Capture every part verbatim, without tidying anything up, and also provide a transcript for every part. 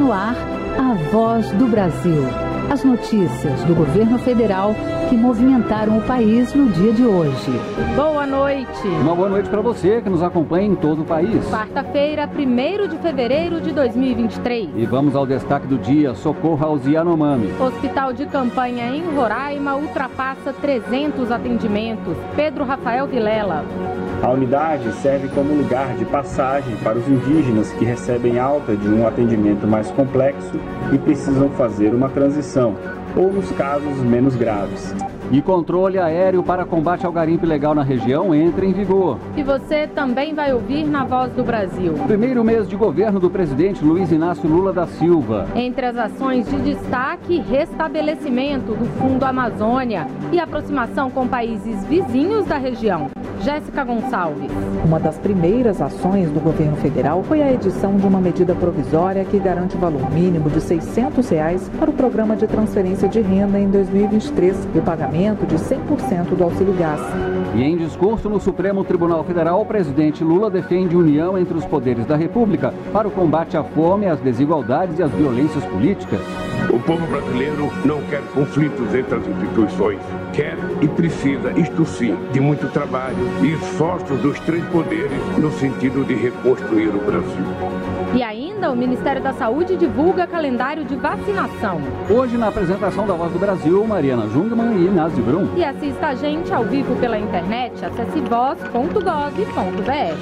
no ar, a Voz do Brasil. As notícias do governo federal que movimentaram o país no dia de hoje. Boa noite. Uma boa noite para você que nos acompanha em todo o país. Quarta-feira, primeiro de fevereiro de dois mil e vinte e três. E vamos ao destaque do dia: socorro aos Yanomami. Hospital de campanha em Roraima ultrapassa trezentos atendimentos. Pedro Rafael Vilela. A unidade serve como lugar de passagem para os indígenas que recebem alta de um atendimento mais complexo e precisam fazer uma transição, ou nos casos menos graves. E controle aéreo para combate ao garimpo ilegal na região entra em vigor. E você também vai ouvir na Voz do Brasil. Primeiro mês de governo do presidente Luiz Inácio Lula da Silva. Entre as ações de destaque, restabelecimento do Fundo Amazônia e aproximação com países vizinhos da região. Jéssica Gonçalves. Uma das primeiras ações do governo federal foi a edição de uma medida provisória que garante o valor mínimo de seiscentos reais para o programa de transferência de renda em dois mil e vinte e três e o pagamento de cem por cento do auxílio gás. E em discurso no Supremo Tribunal Federal, o presidente Lula defende união entre os poderes da República para o combate à fome, às desigualdades e às violências políticas. O povo brasileiro não quer conflitos entre as instituições. Quer e precisa, isto sim, de muito trabalho e esforços dos três poderes no sentido de reconstruir o Brasil. E ainda, o Ministério da Saúde divulga calendário de vacinação. Hoje, na apresentação da Voz do Brasil, Mariana Jungmann e Inácio Brum. E assista a gente ao vivo pela internet, acesse voz ponto gov ponto br.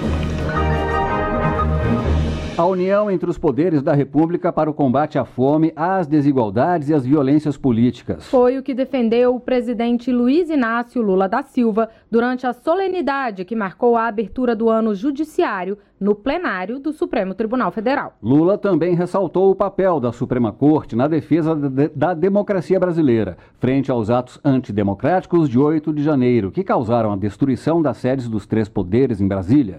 A união entre os poderes da República para o combate à fome, às desigualdades e às violências políticas. Foi o que defendeu o presidente Luiz Inácio Lula da Silva durante a solenidade que marcou a abertura do ano judiciário no plenário do Supremo Tribunal Federal. Lula também ressaltou o papel da Suprema Corte na defesa da democracia brasileira, frente aos atos antidemocráticos de oito de janeiro, que causaram a destruição das sedes dos três poderes em Brasília.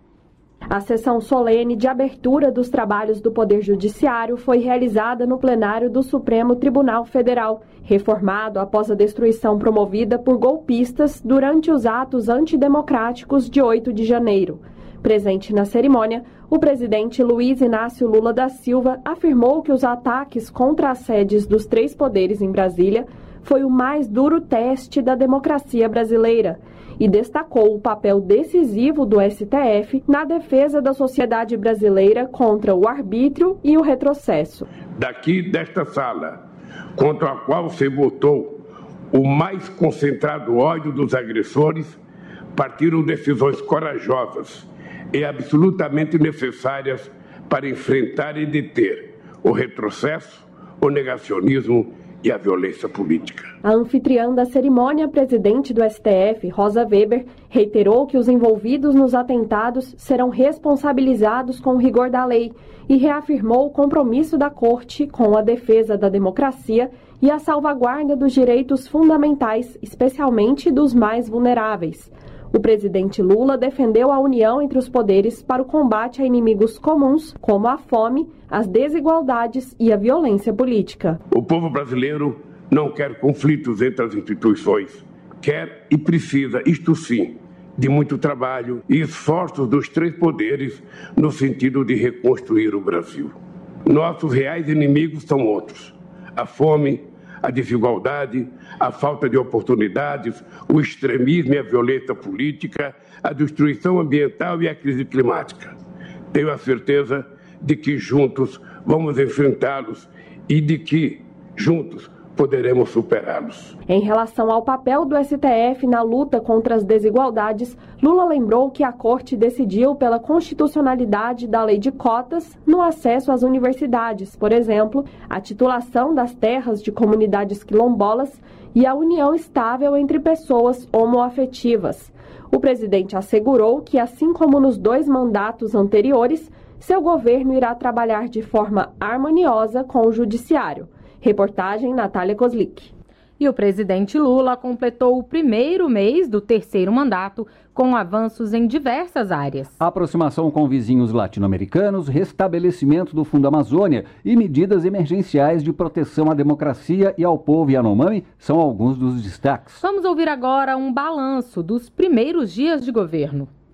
A sessão solene de abertura dos trabalhos do Poder Judiciário foi realizada no plenário do Supremo Tribunal Federal, reformado após a destruição promovida por golpistas durante os atos antidemocráticos de oito de janeiro. Presente na cerimônia, o presidente Luiz Inácio Lula da Silva afirmou que os ataques contra as sedes dos três poderes em Brasília foi o mais duro teste da democracia brasileira e destacou o papel decisivo do S T F na defesa da sociedade brasileira contra o arbítrio e o retrocesso. Daqui desta sala, contra a qual se votou o mais concentrado ódio dos agressores, partiram decisões corajosas e absolutamente necessárias para enfrentar e deter o retrocesso, o negacionismo e a violência política. A anfitriã da cerimônia, presidente do S T F, Rosa Weber, reiterou que os envolvidos nos atentados serão responsabilizados com o rigor da lei e reafirmou o compromisso da Corte com a defesa da democracia e a salvaguarda dos direitos fundamentais, especialmente dos mais vulneráveis. O presidente Lula defendeu a união entre os poderes para o combate a inimigos comuns, como a fome, as desigualdades e a violência política. O povo brasileiro não quer conflitos entre as instituições. Quer e precisa, isto sim, de muito trabalho e esforços dos três poderes no sentido de reconstruir o Brasil. Nossos reais inimigos são outros: a fome, a desigualdade, a falta de oportunidades, o extremismo e a violência política, a destruição ambiental e a crise climática. Tenho a certeza de que juntos vamos enfrentá-los e de que juntos poderemos superá-los. Em relação ao papel do S T F na luta contra as desigualdades, Lula lembrou que a Corte decidiu pela constitucionalidade da lei de cotas no acesso às universidades, por exemplo, a titulação das terras de comunidades quilombolas e a união estável entre pessoas homoafetivas. O presidente assegurou que, assim como nos dois mandatos anteriores, seu governo irá trabalhar de forma harmoniosa com o judiciário. Reportagem Natália Kozlik. E o presidente Lula completou o primeiro mês do terceiro mandato com avanços em diversas áreas. Aproximação com vizinhos latino-americanos, restabelecimento do Fundo Amazônia e medidas emergenciais de proteção à democracia e ao povo Yanomami são alguns dos destaques. Vamos ouvir agora um balanço dos primeiros dias de governo.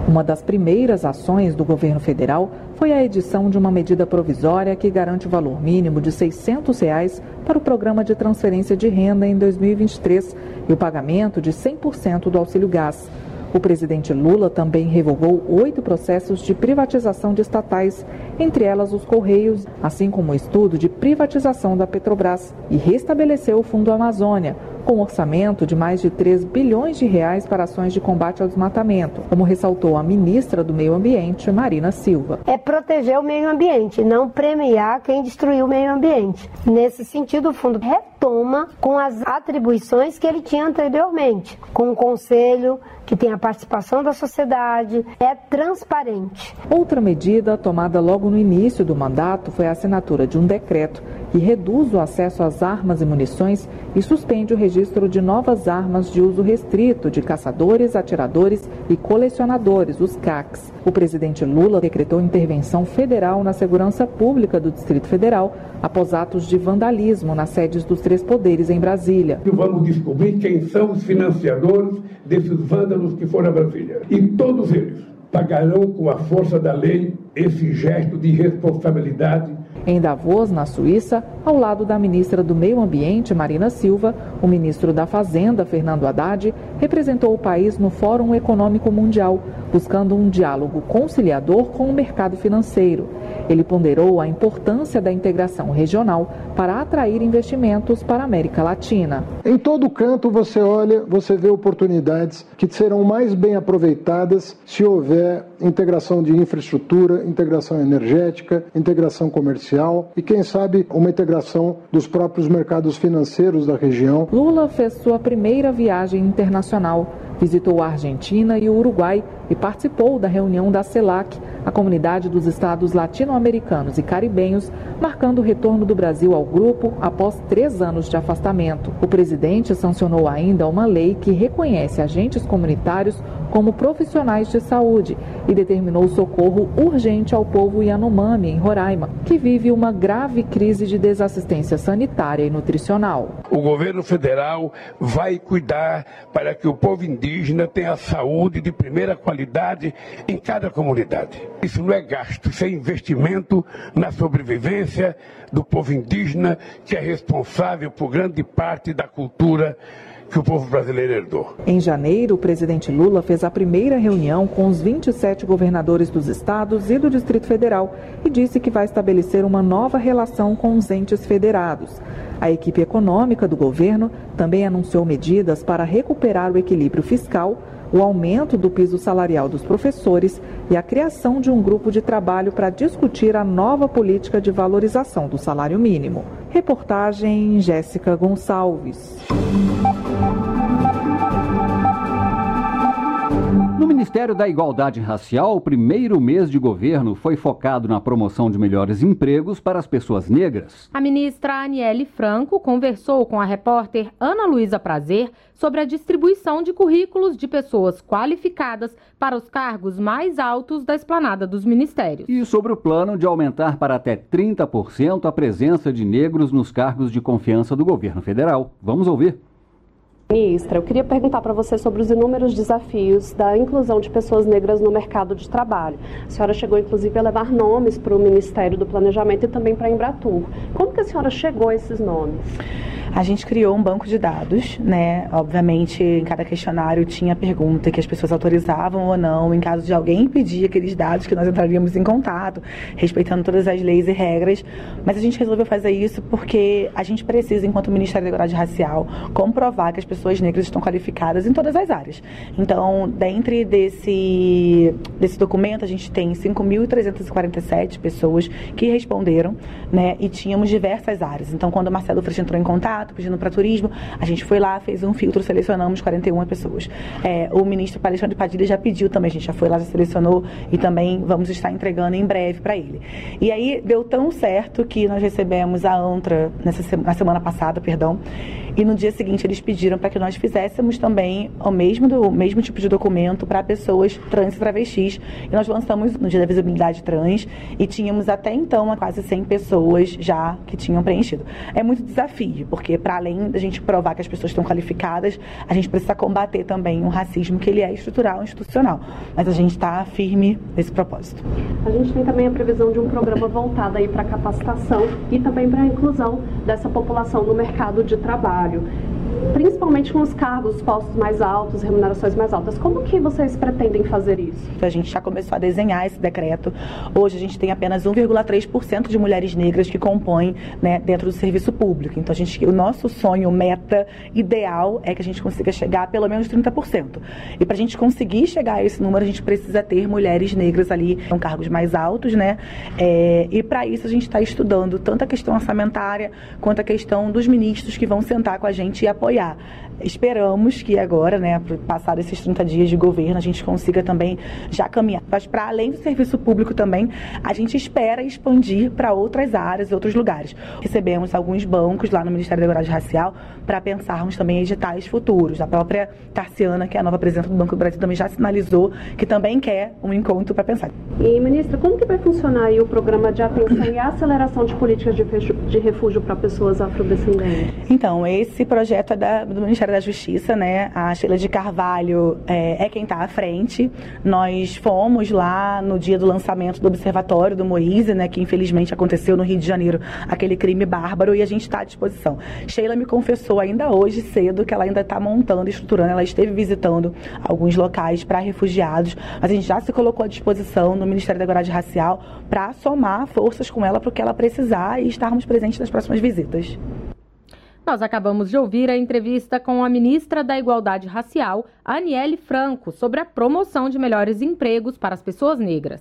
Uma das primeiras ações do governo federal foi a edição de uma medida provisória que garante o valor mínimo de seiscentos reais para o programa de transferência de renda em dois mil e vinte e três e o pagamento de cem por cento do auxílio gás. O presidente Lula também revogou oito processos de privatização de estatais, entre elas os Correios, assim como o estudo de privatização da Petrobras, e restabeleceu o Fundo Amazônia, com um orçamento de mais de três bilhões de reais para ações de combate ao desmatamento, como ressaltou a ministra do Meio Ambiente, Marina Silva. É proteger o meio ambiente, não premiar quem destruiu o meio ambiente. Nesse sentido, o fundo retoma com as atribuições que ele tinha anteriormente, com o conselho, que tem a participação da sociedade, é transparente. Outra medida tomada logo no início do mandato foi a assinatura de um decreto que reduz o acesso às armas e munições e suspende o registro de novas armas de uso restrito de caçadores, atiradores e colecionadores, os C A Cs. O presidente Lula decretou intervenção federal na segurança pública do Distrito Federal após atos de vandalismo nas sedes dos três poderes em Brasília. Vamos descobrir quem são os financiadores desses vândalos que foram a Brasília. E todos eles pagarão com a força da lei esse gesto de responsabilidade. Em Davos, na Suíça, ao lado da ministra do Meio Ambiente, Marina Silva, o ministro da Fazenda, Fernando Haddad, representou o país no Fórum Econômico Mundial, buscando um diálogo conciliador com o mercado financeiro. Ele ponderou a importância da integração regional para atrair investimentos para a América Latina. Em todo canto você olha, você vê oportunidades que serão mais bem aproveitadas se houver integração de infraestrutura, integração energética, integração comercial e, quem sabe, uma integração dos próprios mercados financeiros da região. Lula fez sua primeira viagem internacional. Visitou a Argentina e o Uruguai e participou da reunião da CELAC, a Comunidade dos Estados Latino-Americanos e Caribenhos, marcando o retorno do Brasil ao grupo após três anos de afastamento. O presidente sancionou ainda uma lei que reconhece agentes comunitários como profissionais de saúde e determinou socorro urgente ao povo Yanomami, em Roraima, que vive uma grave crise de desassistência sanitária e nutricional. O governo federal vai cuidar para que o povo indígena tenha saúde de primeira qualidade em cada comunidade. Isso não é gasto, isso é investimento na sobrevivência do povo indígena, que é responsável por grande parte da cultura que o povo brasileiro herdou. Em janeiro, o presidente Lula fez a primeira reunião com os vinte e sete governadores dos estados e do Distrito Federal e disse que vai estabelecer uma nova relação com os entes federados. A equipe econômica do governo também anunciou medidas para recuperar o equilíbrio fiscal, o aumento do piso salarial dos professores e a criação de um grupo de trabalho para discutir a nova política de valorização do salário mínimo. Reportagem Jéssica Gonçalves. No Ministério da Igualdade Racial, o primeiro mês de governo foi focado na promoção de melhores empregos para as pessoas negras. A ministra Aniele Franco conversou com a repórter Ana Luísa Prazer sobre a distribuição de currículos de pessoas qualificadas para os cargos mais altos da esplanada dos ministérios. E sobre o plano de aumentar para até trinta por cento a presença de negros nos cargos de confiança do governo federal. Vamos ouvir. Ministra, eu queria perguntar para você sobre os inúmeros desafios da inclusão de pessoas negras no mercado de trabalho. A senhora chegou, inclusive, a levar nomes para o Ministério do Planejamento e também para a Embratur. Como que a senhora chegou a esses nomes? A gente criou um banco de dados, né? Obviamente, em cada questionário tinha pergunta que as pessoas autorizavam ou não. Em caso de alguém pedir aqueles dados, que nós entraríamos em contato, respeitando todas as leis e regras. Mas a gente resolveu fazer isso porque a gente precisa, enquanto Ministério da Igualdade Racial, comprovar que as pessoas negras estão qualificadas em todas as áreas. Então, dentro desse, desse documento, a gente tem cinco mil trezentas e quarenta e sete pessoas que responderam, né? E tínhamos diversas áreas. Então, quando o Marcelo Freixo entrou em contato, pedindo para turismo, a gente foi lá, fez um filtro, selecionamos quarenta e uma pessoas. É, o ministro Alexandre Padilha já pediu também, a gente já foi lá, já selecionou e também vamos estar entregando em breve para ele. E aí deu tão certo que nós recebemos a ANTRA nessa, na semana passada, perdão, e no dia seguinte eles pediram para que nós fizéssemos também o mesmo, do, o mesmo tipo de documento para pessoas trans e travestis. E nós lançamos no dia da visibilidade trans e tínhamos até então quase cem pessoas já que tinham preenchido. É muito desafio, porque para além da gente provar que as pessoas estão qualificadas, a gente precisa combater também um racismo que ele é estrutural e institucional. Mas a gente está firme nesse propósito. A gente tem também a previsão de um programa voltado aí para capacitação e também para a inclusão dessa população no mercado de trabalho, principalmente com os cargos, postos mais altos, remunerações mais altas. Como que vocês pretendem fazer isso? A gente já começou a desenhar esse decreto. Hoje a gente tem apenas um vírgula três por cento de mulheres negras que compõem, né, dentro do serviço público. Então a gente, o nosso sonho, meta ideal é que a gente consiga chegar a pelo menos trinta por cento. E para a gente conseguir chegar a esse número, a gente precisa ter mulheres negras ali com cargos mais altos, né? É, e para isso a gente está estudando tanto a questão orçamentária quanto a questão dos ministros que vão sentar com a gente e apoiar. Esperamos que agora, né, passar esses trinta dias de governo, a gente consiga também já caminhar. Mas para além do serviço público também, a gente espera expandir para outras áreas, outros lugares. Recebemos alguns bancos lá no Ministério da Igualdade Racial para pensarmos também em editais futuros. A própria Tarciana, que é a nova presidenta do Banco do Brasil, também já sinalizou que também quer um encontro para pensar. E, ministra, como que vai funcionar aí o programa de atenção e aceleração de políticas de refúgio para pessoas afrodescendentes? Então, esse projeto é da, do Ministério da Justiça, né? A Sheila de Carvalho é, é quem está à frente. Nós fomos lá no dia do lançamento do Observatório do Moise, né? Que infelizmente aconteceu no Rio de Janeiro, aquele crime bárbaro, e a gente está à disposição. Sheila me confessou ainda hoje cedo que ela ainda está montando, estruturando, ela esteve visitando alguns locais para refugiados, mas a gente já se colocou à disposição no Ministério da Igualdade Racial para somar forças com ela para o que ela precisar e estarmos presentes nas próximas visitas. Nós acabamos de ouvir a entrevista com a ministra da Igualdade Racial, Aniele Franco, sobre a promoção de melhores empregos para as pessoas negras.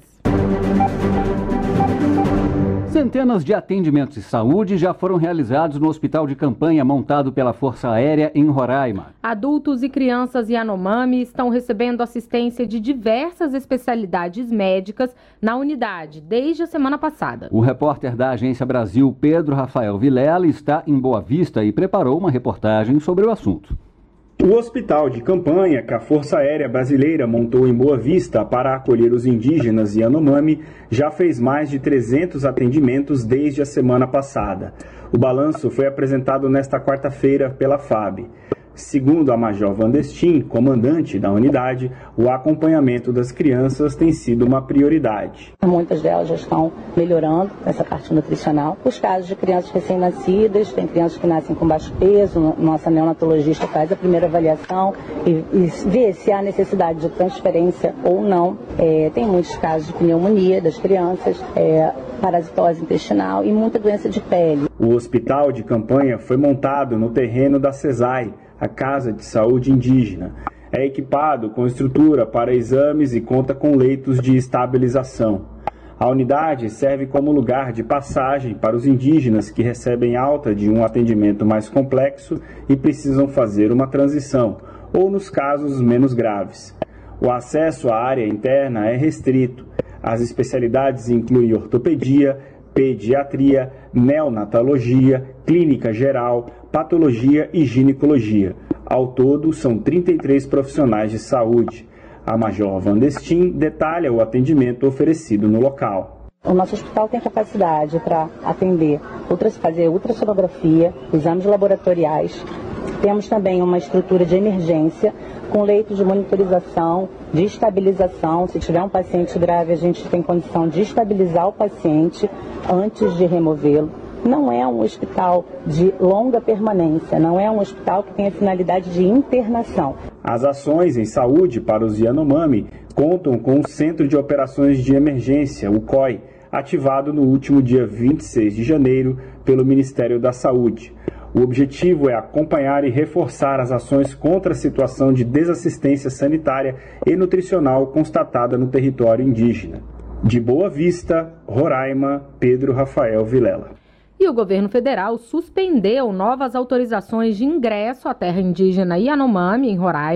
Centenas de atendimentos de saúde já foram realizados no hospital de campanha montado pela Força Aérea em Roraima. Adultos e crianças Yanomami estão recebendo assistência de diversas especialidades médicas na unidade desde a semana passada. O repórter da Agência Brasil, Pedro Rafael Vilela, está em Boa Vista e preparou uma reportagem sobre o assunto. O hospital de campanha que a Força Aérea Brasileira montou em Boa Vista para acolher os indígenas Yanomami já fez mais de trezentos atendimentos desde a semana passada. O balanço foi apresentado nesta quarta-feira pela F A B. Segundo a Major Vandestin, comandante da unidade, o acompanhamento das crianças tem sido uma prioridade. Muitas delas já estão melhorando essa parte nutricional. Os casos de crianças recém-nascidas, tem crianças que nascem com baixo peso, nossa neonatologista faz a primeira avaliação e, e vê se há necessidade de transferência ou não. É, tem muitos casos de pneumonia das crianças, é, parasitose intestinal e muita doença de pele. O hospital de campanha foi montado no terreno da CESAI, a Casa de Saúde Indígena. É equipado com estrutura para exames e conta com leitos de estabilização. A unidade serve como lugar de passagem para os indígenas que recebem alta de um atendimento mais complexo e precisam fazer uma transição, ou nos casos menos graves. O acesso à área interna é restrito. As especialidades incluem ortopedia, pediatria, neonatologia, clínica geral, patologia e ginecologia. Ao todo, são trinta e três profissionais de saúde. A Major Vandestin detalha o atendimento oferecido no local. O nosso hospital tem capacidade para atender, fazer ultrassonografia, exames laboratoriais. Temos também uma estrutura de emergência com leitos de monitorização, de estabilização. Se tiver um paciente grave, a gente tem condição de estabilizar o paciente antes de removê-lo. Não é um hospital de longa permanência, não é um hospital que tem a finalidade de internação. As ações em saúde para os Yanomami contam com o Centro de Operações de Emergência, o C O I, ativado no último dia vinte e seis de janeiro pelo Ministério da Saúde. O objetivo é acompanhar e reforçar as ações contra a situação de desassistência sanitária e nutricional constatada no território indígena. De Boa Vista, Roraima, Pedro Rafael Vilela. E o governo federal suspendeu novas autorizações de ingresso à terra indígena Yanomami, em Roraima,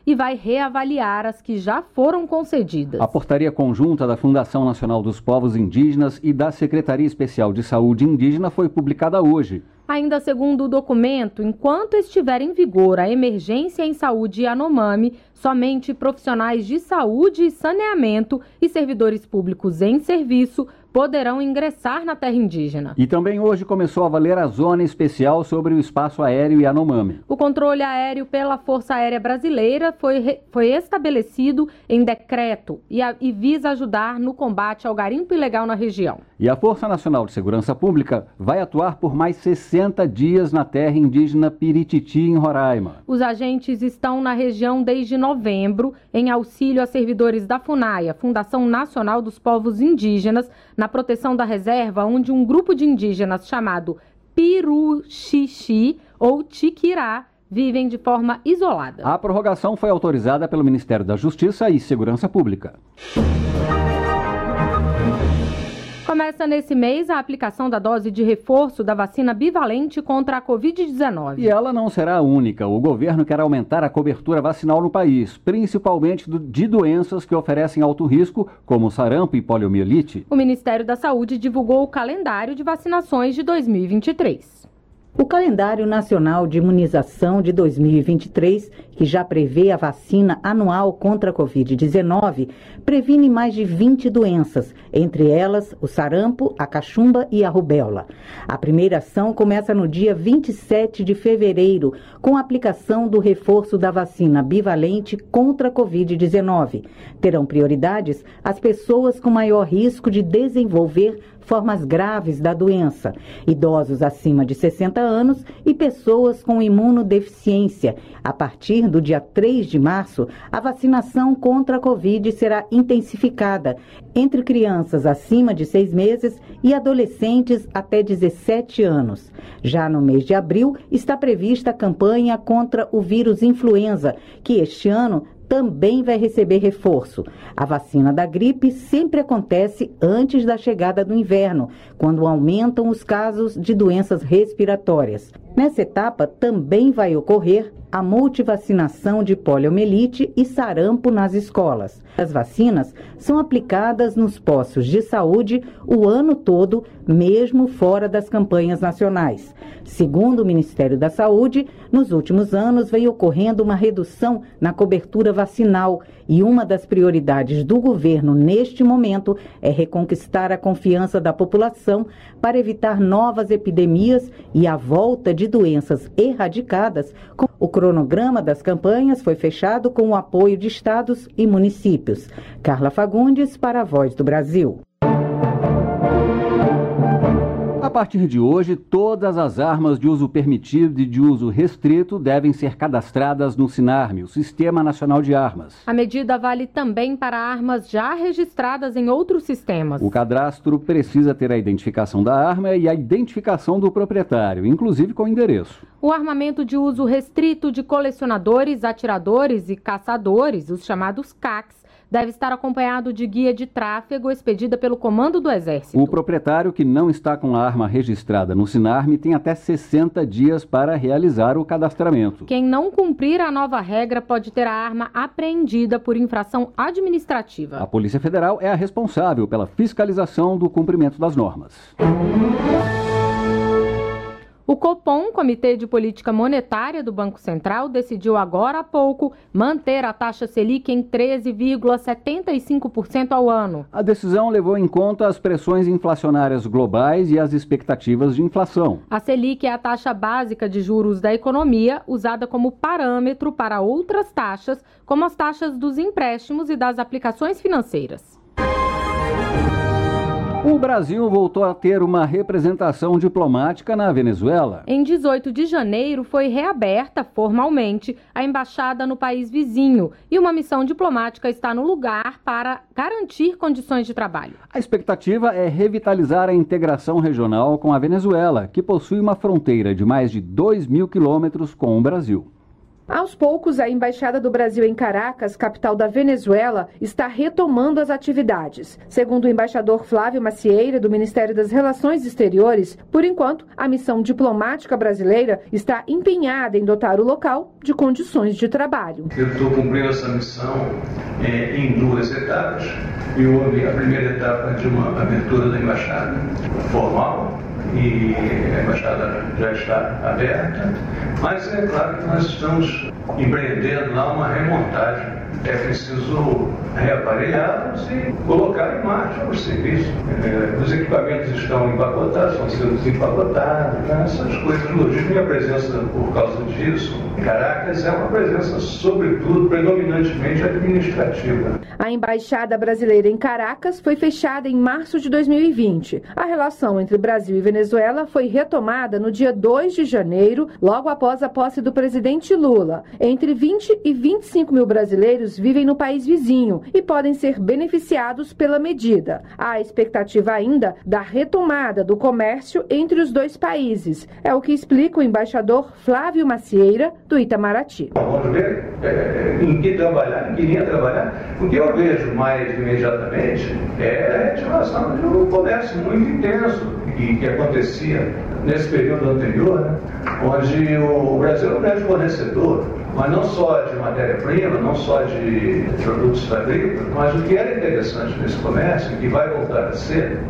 e vai reavaliar as que já foram concedidas. A portaria conjunta da Fundação Nacional dos Povos Indígenas e da Secretaria Especial de Saúde Indígena foi publicada hoje. Ainda segundo o documento, enquanto estiver em vigor a emergência em saúde Yanomami, somente profissionais de saúde e saneamento e servidores públicos em serviço poderão ingressar na terra indígena. E também hoje começou a valer a zona especial sobre o espaço aéreo Yanomami. O controle aéreo pela Força Aérea Brasileira foi, re... foi estabelecido em decreto e, a... e visa ajudar no combate ao garimpo ilegal na região. E a Força Nacional de Segurança Pública vai atuar por mais sessenta dias na terra indígena Pirititi, em Roraima. Os agentes estão na região desde novembro, em auxílio a servidores da FUNAI, a Fundação Nacional dos Povos Indígenas, na proteção da reserva, onde um grupo de indígenas chamado Piruxixi ou Tiquirá vivem de forma isolada. A prorrogação foi autorizada pelo Ministério da Justiça e Segurança Pública. Começa nesse mês a aplicação da dose de reforço da vacina bivalente contra a covid dezenove. E ela não será a única. O governo quer aumentar a cobertura vacinal no país, principalmente de doenças que oferecem alto risco, como sarampo e poliomielite. O Ministério da Saúde divulgou o calendário de vacinações de dois mil e vinte e três. O calendário nacional de imunização de dois mil e vinte e três, que já prevê a vacina anual contra a covid dezenove, previne mais de vinte doenças, entre elas o sarampo, a cachumba e a rubéola. A primeira ação começa no dia vinte e sete de fevereiro, com a aplicação do reforço da vacina bivalente contra a covid dezenove. Terão prioridades as pessoas com maior risco de desenvolver formas graves da doença, idosos acima de sessenta anos e pessoas com imunodeficiência. A partir do dia três de março, a vacinação contra a Covid será intensificada entre crianças acima de seis meses e adolescentes até dezessete anos. Já no mês de abril, está prevista a campanha contra o vírus influenza, que este ano também vai receber reforço. A vacina da gripe sempre acontece antes da chegada do inverno, quando aumentam os casos de doenças respiratórias. Nessa etapa também vai ocorrer a multivacinação de poliomielite e sarampo nas escolas. As vacinas são aplicadas nos postos de saúde o ano todo, mesmo fora das campanhas nacionais. Segundo o Ministério da Saúde, nos últimos anos vem ocorrendo uma redução na cobertura vacinal e uma das prioridades do governo neste momento é reconquistar a confiança da população para evitar novas epidemias e a volta de doenças erradicadas. O cronograma das campanhas foi fechado com o apoio de estados e municípios. Carla Fagundes para a Voz do Brasil. A partir de hoje, todas as armas de uso permitido e de uso restrito devem ser cadastradas no SINARME, o Sistema Nacional de Armas. A medida vale também para armas já registradas em outros sistemas. O cadastro precisa ter a identificação da arma e a identificação do proprietário, inclusive com endereço. O armamento de uso restrito de colecionadores, atiradores e caçadores, os chamados C A Cs, deve estar acompanhado de guia de tráfego expedida pelo Comando do Exército. O proprietário que não está com a arma registrada no SINARME tem até sessenta dias para realizar o cadastramento. Quem não cumprir a nova regra pode ter a arma apreendida por infração administrativa. A Polícia Federal é a responsável pela fiscalização do cumprimento das normas. O Copom, Comitê de Política Monetária do Banco Central, decidiu agora há pouco manter a taxa Selic em treze vírgula setenta e cinco por cento ao ano. A decisão levou em conta as pressões inflacionárias globais e as expectativas de inflação. A Selic é a taxa básica de juros da economia, usada como parâmetro para outras taxas, como as taxas dos empréstimos e das aplicações financeiras. O Brasil voltou a ter uma representação diplomática na Venezuela. Em dezoito de janeiro foi reaberta formalmente a embaixada no país vizinho e uma missão diplomática está no lugar para garantir condições de trabalho. A expectativa é revitalizar a integração regional com a Venezuela, que possui uma fronteira de mais de dois mil quilômetros com o Brasil. Aos poucos, a Embaixada do Brasil em Caracas, capital da Venezuela, está retomando as atividades. Segundo o embaixador Flávio Macieira, do Ministério das Relações Exteriores, por enquanto, a missão diplomática brasileira está empenhada em dotar o local de condições de trabalho. Eu estou cumprindo essa missão é, em duas etapas. Eu houve a primeira etapa de uma abertura da embaixada formal, e a embaixada já está aberta, mas é claro que nós estamos empreendendo lá uma remontagem. É preciso reaparelhá-los e colocar em marcha os serviços. É, os equipamentos estão empacotados, estão sendo desempacotados, né? Essas coisas logísticas. Minha presença, por causa disso, em Caracas, é uma presença, sobretudo, predominantemente administrativa. A Embaixada Brasileira em Caracas foi fechada em março de dois mil e vinte. A relação entre Brasil e Venezuela foi retomada no dia dois de janeiro, logo após a posse do presidente Lula. Entre vinte e vinte e cinco mil brasileiros vivem no país vizinho e podem ser beneficiados pela medida. Há expectativa ainda da retomada do comércio entre os dois países. É o que explica o embaixador Flávio Macieira, do Itamaraty. Vamos ver é, em que trabalhar, em que linha trabalhar. O que eu vejo mais imediatamente é a reativação de um comércio muito intenso que, que acontecia nesse período anterior, né, onde o Brasil era um grande fornecedor, mas não só de matéria-prima, não só de produtos agrícolas, mas o que era interessante nesse comércio, que vai voltar a ser,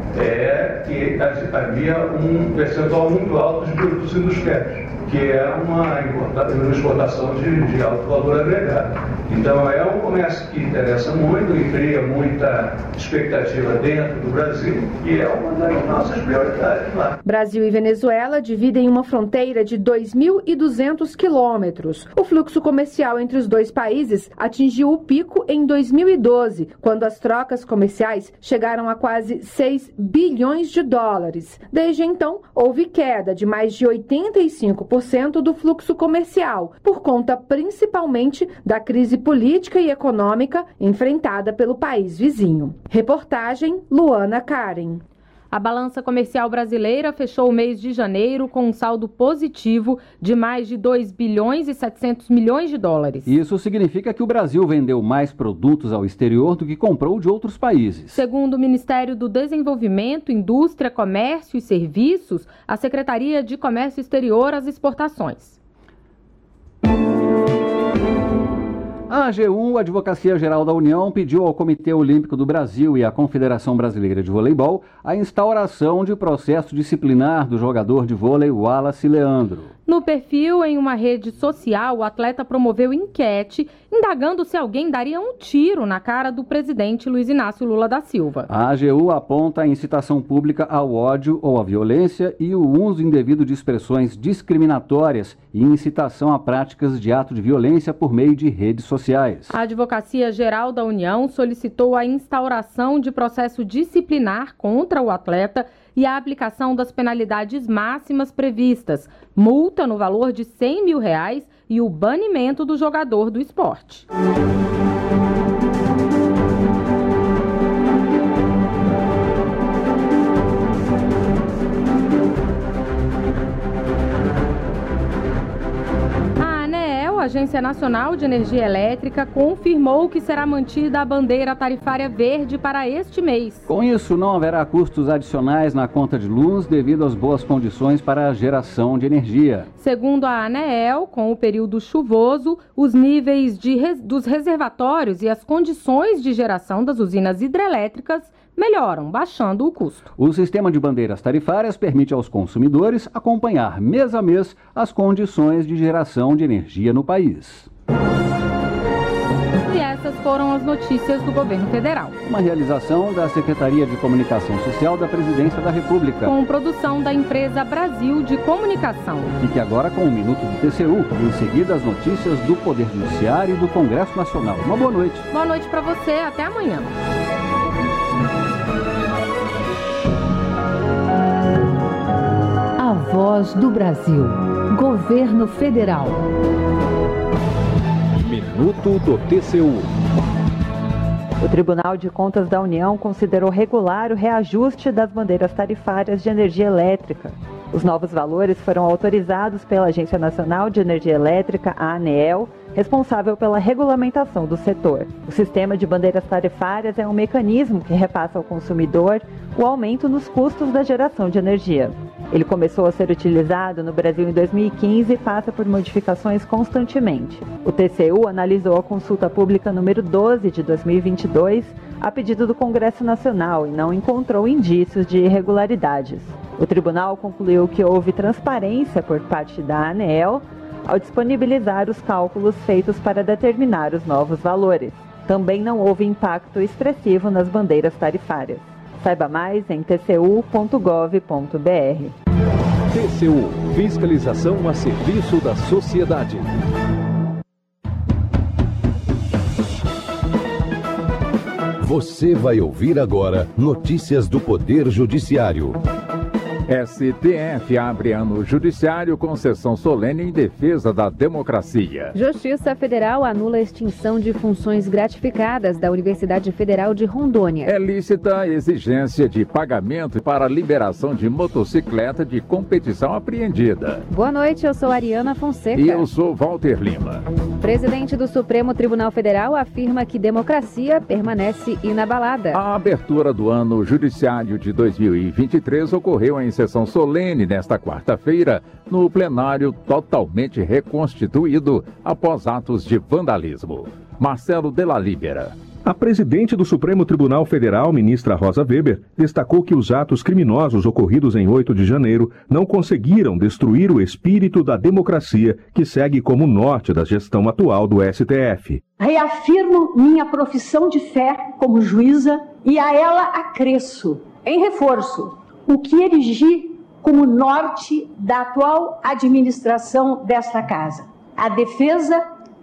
é que havia um percentual muito alto de produtos industriais, que é uma exportação de, de alto valor agregado. Então é um comércio que interessa muito e cria muita expectativa dentro do Brasil, e é uma das nossas prioridades lá. Brasil e Venezuela dividem uma fronteira de dois mil e duzentos quilômetros. O fluxo comercial entre os dois países atingiu o pico em dois mil e doze, quando as trocas comerciais chegaram a quase seis bilhões de dólares. Desde então, houve queda de mais de oitenta e cinco por cento do fluxo comercial, por conta principalmente da crise política e econômica enfrentada pelo país vizinho. Reportagem Luana Karen. A balança comercial brasileira fechou o mês de janeiro com um saldo positivo de mais de dois bilhões e setecentos milhões de dólares. Isso significa que o Brasil vendeu mais produtos ao exterior do que comprou de outros países. Segundo o Ministério do Desenvolvimento, Indústria, Comércio e Serviços, a Secretaria de Comércio Exterior, as exportações. A AGU, a Advocacia Geral da União, pediu ao Comitê Olímpico do Brasil e à Confederação Brasileira de Voleibol a instauração de processo disciplinar do jogador de vôlei Wallace Leandro. No perfil, em uma rede social, o atleta promoveu enquete indagando se alguém daria um tiro na cara do presidente Luiz Inácio Lula da Silva. A AGU aponta a incitação pública ao ódio ou à violência e o uso indevido de expressões discriminatórias e incitação a práticas de ato de violência por meio de redes sociais. A Advocacia Geral da União solicitou a instauração de processo disciplinar contra o atleta e a aplicação das penalidades máximas previstas, multa no valor de cem mil reais e o banimento do jogador do esporte. A Agência Nacional de Energia Elétrica confirmou que será mantida a bandeira tarifária verde para este mês. Com isso, não haverá custos adicionais na conta de luz devido às boas condições para a geração de energia. Segundo a ANEEL, com o período chuvoso, os níveis de res... dos reservatórios e as condições de geração das usinas hidrelétricas melhoram, baixando o custo. O sistema de bandeiras tarifárias permite aos consumidores acompanhar mês a mês as condições de geração de energia no país. E essas foram as notícias do Governo Federal. Uma realização da Secretaria de Comunicação Social da Presidência da República. Com produção da empresa Brasil de Comunicação. Fique agora com o Minuto do T C U e em seguida as notícias do Poder Judiciário e do Congresso Nacional. Uma boa noite. Boa noite para você, até amanhã. A Voz do Brasil. Governo Federal. Minuto do T C U. O Tribunal de Contas da União considerou regular o reajuste das bandeiras tarifárias de energia elétrica. Os novos valores foram autorizados pela Agência Nacional de Energia Elétrica, a ANEEL, responsável pela regulamentação do setor. O sistema de bandeiras tarifárias é um mecanismo que repassa ao consumidor o aumento nos custos da geração de energia. Ele começou a ser utilizado no Brasil em dois mil e quinze e passa por modificações constantemente. O T C U analisou a consulta pública número doze de dois mil e vinte e dois a pedido do Congresso Nacional e não encontrou indícios de irregularidades. O tribunal concluiu que houve transparência por parte da ANEEL ao disponibilizar os cálculos feitos para determinar os novos valores. Também não houve impacto expressivo nas bandeiras tarifárias. Saiba mais em t c u ponto gov ponto b r. T C U, fiscalização a serviço da sociedade. Você vai ouvir agora notícias do Poder Judiciário. S T F abre ano judiciário com sessão solene em defesa da democracia. Justiça Federal anula a extinção de funções gratificadas da Universidade Federal de Rondônia. É lícita a exigência de pagamento para a liberação de motocicleta de competição apreendida. Boa noite, eu sou Ariana Fonseca. E eu sou Walter Lima. Presidente do Supremo Tribunal Federal afirma que democracia permanece inabalada. A abertura do ano judiciário de dois mil e vinte e três ocorreu em sessão solene nesta quarta-feira, no plenário totalmente reconstituído após atos de vandalismo. Marcelo Della Libera. A presidente do Supremo Tribunal Federal, ministra Rosa Weber, destacou que os atos criminosos ocorridos em oito de janeiro não conseguiram destruir o espírito da democracia que segue como norte da gestão atual do S T F. Reafirmo minha profissão de fé como juíza e a ela acresço, em reforço, o que erigi como norte da atual administração desta casa: a defesa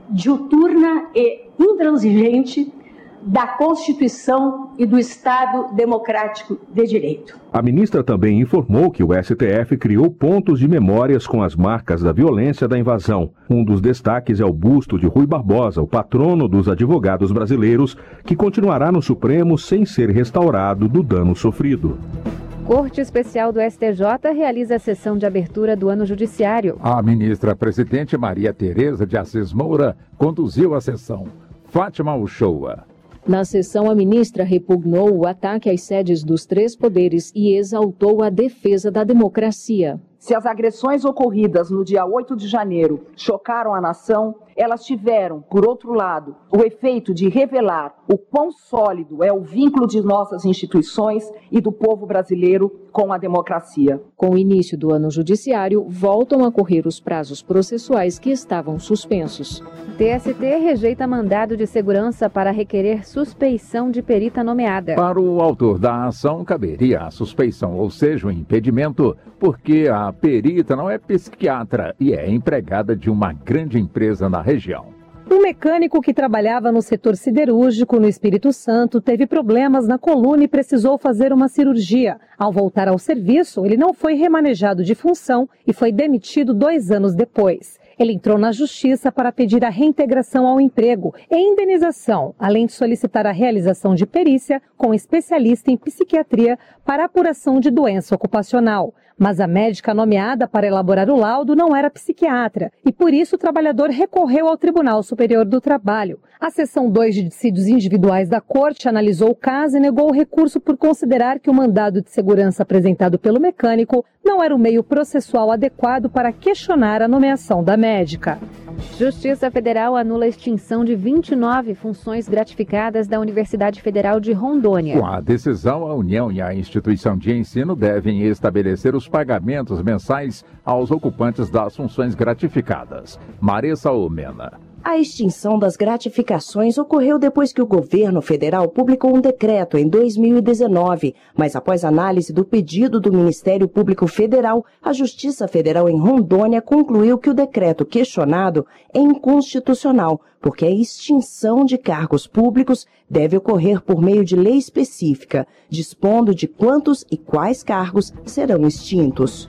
diuturna e intransigente da Constituição e do Estado Democrático de Direito. A ministra também informou que o S T F criou pontos de memórias com as marcas da violência da invasão. Um dos destaques é o busto de Rui Barbosa, o patrono dos advogados brasileiros, que continuará no Supremo sem ser restaurado do dano sofrido. Corte Especial do S T J realiza a sessão de abertura do ano judiciário. A ministra-presidente Maria Tereza de Assis Moura conduziu a sessão. Fátima Uchoa. Na sessão, a ministra repugnou o ataque às sedes dos três poderes e exaltou a defesa da democracia. Se as agressões ocorridas no dia oito de janeiro chocaram a nação, elas tiveram, por outro lado, o efeito de revelar o quão sólido é o vínculo de nossas instituições e do povo brasileiro com a democracia. Com o início do ano judiciário, voltam a correr os prazos processuais que estavam suspensos. T S T rejeita mandado de segurança para requerer suspeição de perita nomeada. Para o autor da ação, caberia a suspeição, ou seja, o impedimento, porque a perita não é psiquiatra e é empregada de uma grande empresa na região. Um mecânico que trabalhava no setor siderúrgico no Espírito Santo teve problemas na coluna e precisou fazer uma cirurgia. Ao voltar ao serviço, ele não foi remanejado de função e foi demitido dois anos depois. Ele entrou na justiça para pedir a reintegração ao emprego e indenização, além de solicitar a realização de perícia com especialista em psiquiatria para apuração de doença ocupacional. Mas a médica nomeada para elaborar o laudo não era psiquiatra e, por isso, o trabalhador recorreu ao Tribunal Superior do Trabalho. A seção dois de dissídios individuais da Corte analisou o caso e negou o recurso por considerar que o mandado de segurança apresentado pelo mecânico não era o meio processual adequado para questionar a nomeação da médica. Justiça Federal anula a extinção de vinte e nove funções gratificadas da Universidade Federal de Rondônia. Com a decisão, a União e a instituição de ensino devem estabelecer os pagamentos mensais aos ocupantes das funções gratificadas. Maressa Omena. A extinção das gratificações ocorreu depois que o governo federal publicou um decreto em dois mil e dezenove, mas após análise do pedido do Ministério Público Federal, a Justiça Federal em Rondônia concluiu que o decreto questionado é inconstitucional, porque a extinção de cargos públicos deve ocorrer por meio de lei específica, dispondo de quantos e quais cargos serão extintos.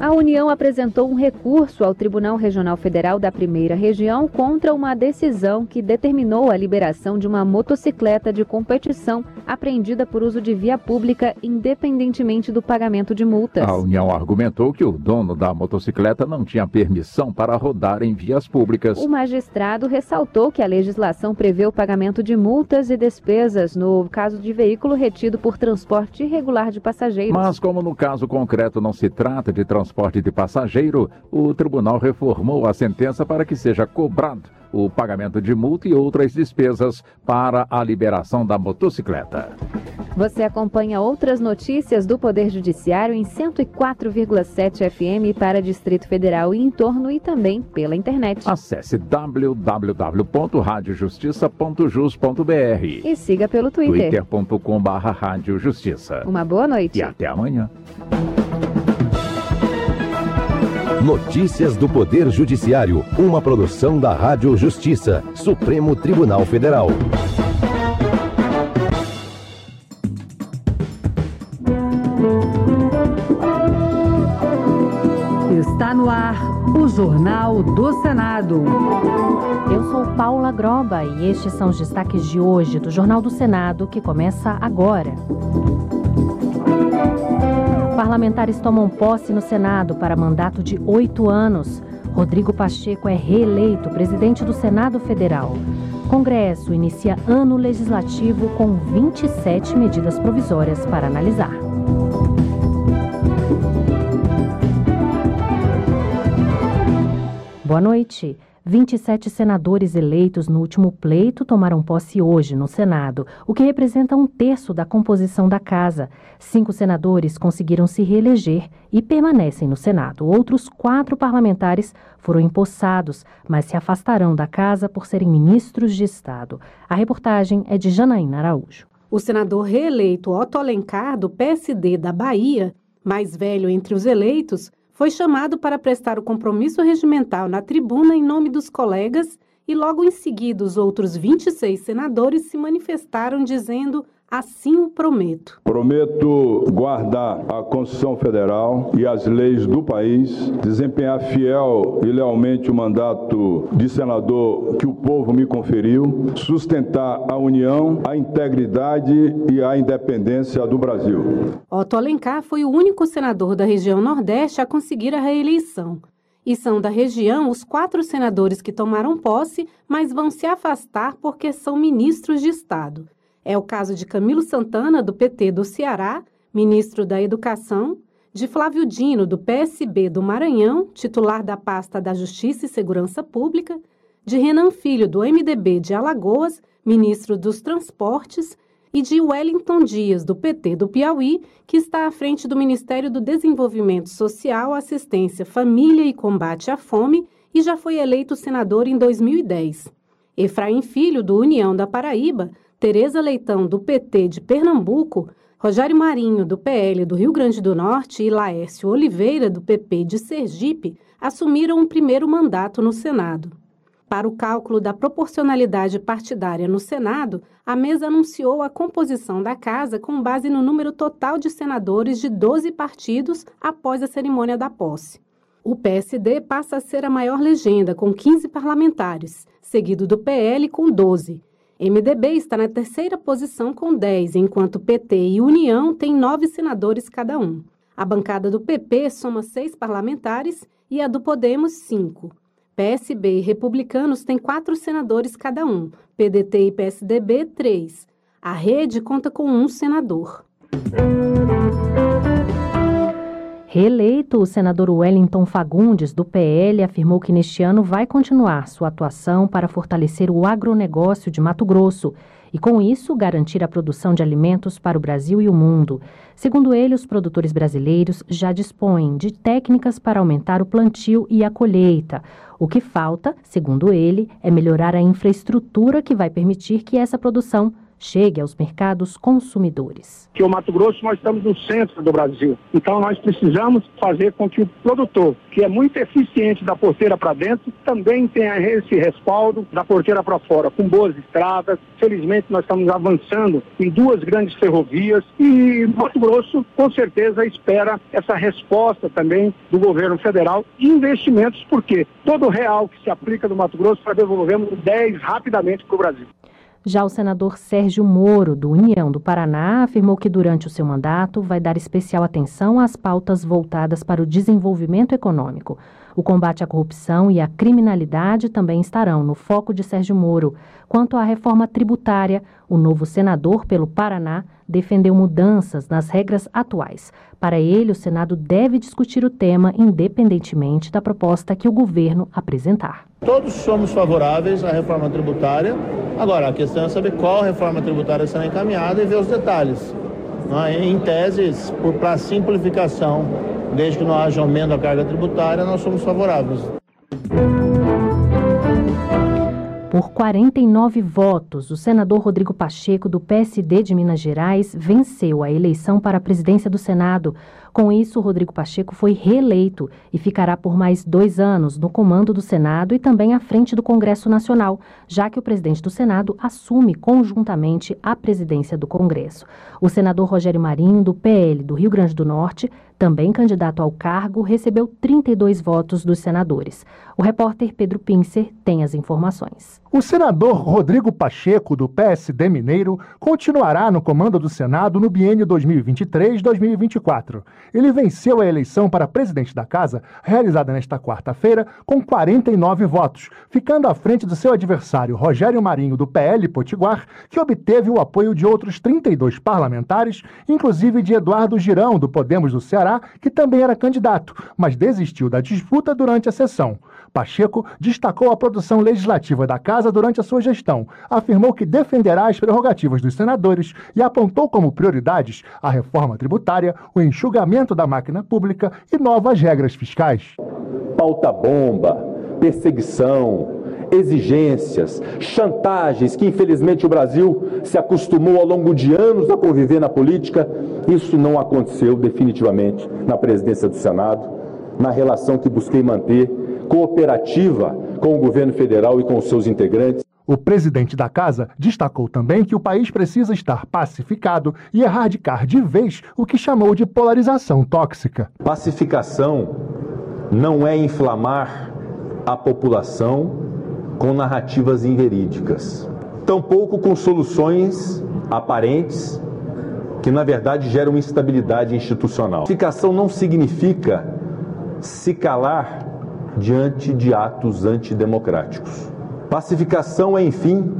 A União apresentou um recurso ao Tribunal Regional Federal da Primeira Região contra uma decisão que determinou a liberação de uma motocicleta de competição apreendida por uso de via pública, independentemente do pagamento de multas. A União argumentou que o dono da motocicleta não tinha permissão para rodar em vias públicas. O magistrado ressaltou que a legislação prevê o pagamento de multas e despesas no caso de veículo retido por transporte irregular de passageiros. Mas como no caso concreto não se trata de transporte transporte de passageiro, o tribunal reformou a sentença para que seja cobrado o pagamento de multa e outras despesas para a liberação da motocicleta. Você acompanha outras notícias do Poder Judiciário em cento e quatro vírgula sete F M para Distrito Federal e entorno e também pela internet. Acesse w w w ponto rádio justiça ponto jus ponto b r e siga pelo Twitter. twitter ponto com barra rádio justiça. Uma boa noite. E até amanhã. Notícias do Poder Judiciário, uma produção da Rádio Justiça, Supremo Tribunal Federal. Está no ar o Jornal do Senado. Eu sou Paula Groba e estes são os destaques de hoje do Jornal do Senado, que começa agora. Parlamentares tomam posse no Senado para mandato de oito anos. Rodrigo Pacheco é reeleito presidente do Senado Federal. Congresso inicia ano legislativo com vinte e sete medidas provisórias para analisar. Boa noite. vinte e sete senadores eleitos no último pleito tomaram posse hoje no Senado, o que representa um terço da composição da casa. Cinco senadores conseguiram se reeleger e permanecem no Senado. Outros quatro parlamentares foram empossados, mas se afastarão da casa por serem ministros de Estado. A reportagem é de Janaína Araújo. O senador reeleito Otto Alencar, do P S D da Bahia, mais velho entre os eleitos, foi chamado para prestar o compromisso regimental na tribuna em nome dos colegas e logo em seguida os outros vinte e seis senadores se manifestaram dizendo: assim o prometo. Prometo guardar a Constituição Federal e as leis do país, desempenhar fiel e lealmente o mandato de senador que o povo me conferiu, sustentar a união, a integridade e a independência do Brasil. Otto Alencar foi o único senador da região Nordeste a conseguir a reeleição. E são da região os quatro senadores que tomaram posse, mas vão se afastar porque são ministros de Estado. É o caso de Camilo Santana, do P T do Ceará, ministro da Educação, de Flávio Dino, do P S B do Maranhão, titular da pasta da Justiça e Segurança Pública, de Renan Filho, do M D B de Alagoas, ministro dos Transportes, e de Wellington Dias, do P T do Piauí, que está à frente do Ministério do Desenvolvimento Social, Assistência, Família e Combate à Fome e já foi eleito senador em dois mil e dez. Efraim Filho, do União da Paraíba, Tereza Leitão, do P T de Pernambuco, Rogério Marinho, do P L do Rio Grande do Norte e Laércio Oliveira, do P P de Sergipe, assumiram um primeiro mandato no Senado. Para o cálculo da proporcionalidade partidária no Senado, a mesa anunciou a composição da casa com base no número total de senadores de doze partidos após a cerimônia da posse. O P S D passa a ser a maior legenda, com quinze parlamentares, seguido do P L com doze. M D B está na terceira posição com dez, enquanto P T e União têm nove senadores cada um. A bancada do P P soma seis parlamentares e a do Podemos, cinco. P S B e Republicanos têm quatro senadores cada um, P D T e P S D B, três. A Rede conta com um senador. Reeleito, o senador Wellington Fagundes, do P L, afirmou que neste ano vai continuar sua atuação para fortalecer o agronegócio de Mato Grosso e, com isso, garantir a produção de alimentos para o Brasil e o mundo. Segundo ele, os produtores brasileiros já dispõem de técnicas para aumentar o plantio e a colheita. O que falta, segundo ele, é melhorar a infraestrutura que vai permitir que essa produção chegue aos mercados consumidores. Que o Mato Grosso, nós estamos no centro do Brasil, então nós precisamos fazer com que o produtor, que é muito eficiente da porteira para dentro, também tenha esse respaldo da porteira para fora, com boas estradas. Felizmente nós estamos avançando em duas grandes ferrovias e Mato Grosso com certeza espera essa resposta também do governo federal e investimentos, porque todo real que se aplica no Mato Grosso nós devolvemos dez rapidamente para o Brasil. Já o senador Sérgio Moro, do União do Paraná, afirmou que durante o seu mandato vai dar especial atenção às pautas voltadas para o desenvolvimento econômico. O combate à corrupção e à criminalidade também estarão no foco de Sérgio Moro. Quanto à reforma tributária, o novo senador pelo Paraná defendeu mudanças nas regras atuais. Para ele, o Senado deve discutir o tema independentemente da proposta que o governo apresentar. Todos somos favoráveis à reforma tributária. Agora, a questão é saber qual reforma tributária será encaminhada e ver os detalhes. Em tese, para simplificação, desde que não haja aumento da carga tributária, nós somos favoráveis. Por quarenta e nove votos, o senador Rodrigo Pacheco, do P S D de Minas Gerais, venceu a eleição para a presidência do Senado. Com isso, Rodrigo Pacheco foi reeleito e ficará por mais dois anos no comando do Senado e também à frente do Congresso Nacional, já que o presidente do Senado assume conjuntamente a presidência do Congresso. O senador Rogério Marinho, do P L do Rio Grande do Norte, também candidato ao cargo, recebeu trinta e dois votos dos senadores. O repórter Pedro Pincer tem as informações. O senador Rodrigo Pacheco, do P S D mineiro, continuará no comando do Senado no biênio dois mil e vinte e três a dois mil e vinte e quatro. Ele venceu a eleição para presidente da Casa, realizada nesta quarta-feira, com quarenta e nove votos, ficando à frente do seu adversário Rogério Marinho, do P L Potiguar, que obteve o apoio de outros trinta e dois parlamentares, inclusive de Eduardo Girão, do Podemos do Ceará, que também era candidato, mas desistiu da disputa durante a sessão. Pacheco destacou a produção legislativa da Casa durante a sua gestão, afirmou que defenderá as prerrogativas dos senadores e apontou como prioridades a reforma tributária, o enxugamento da máquina pública e novas regras fiscais. Pauta-bomba, perseguição, exigências, chantagens que infelizmente o Brasil se acostumou ao longo de anos a conviver na política, isso não aconteceu definitivamente na presidência do Senado, na relação que busquei manter cooperativa com o governo federal e com os seus integrantes. O presidente da Casa destacou também que o país precisa estar pacificado e erradicar de vez o que chamou de polarização tóxica. Pacificação não é inflamar a população com narrativas inverídicas, tampouco com soluções aparentes que na verdade geram instabilidade institucional. Pacificação não significa se calar diante de atos antidemocráticos. Pacificação é, enfim,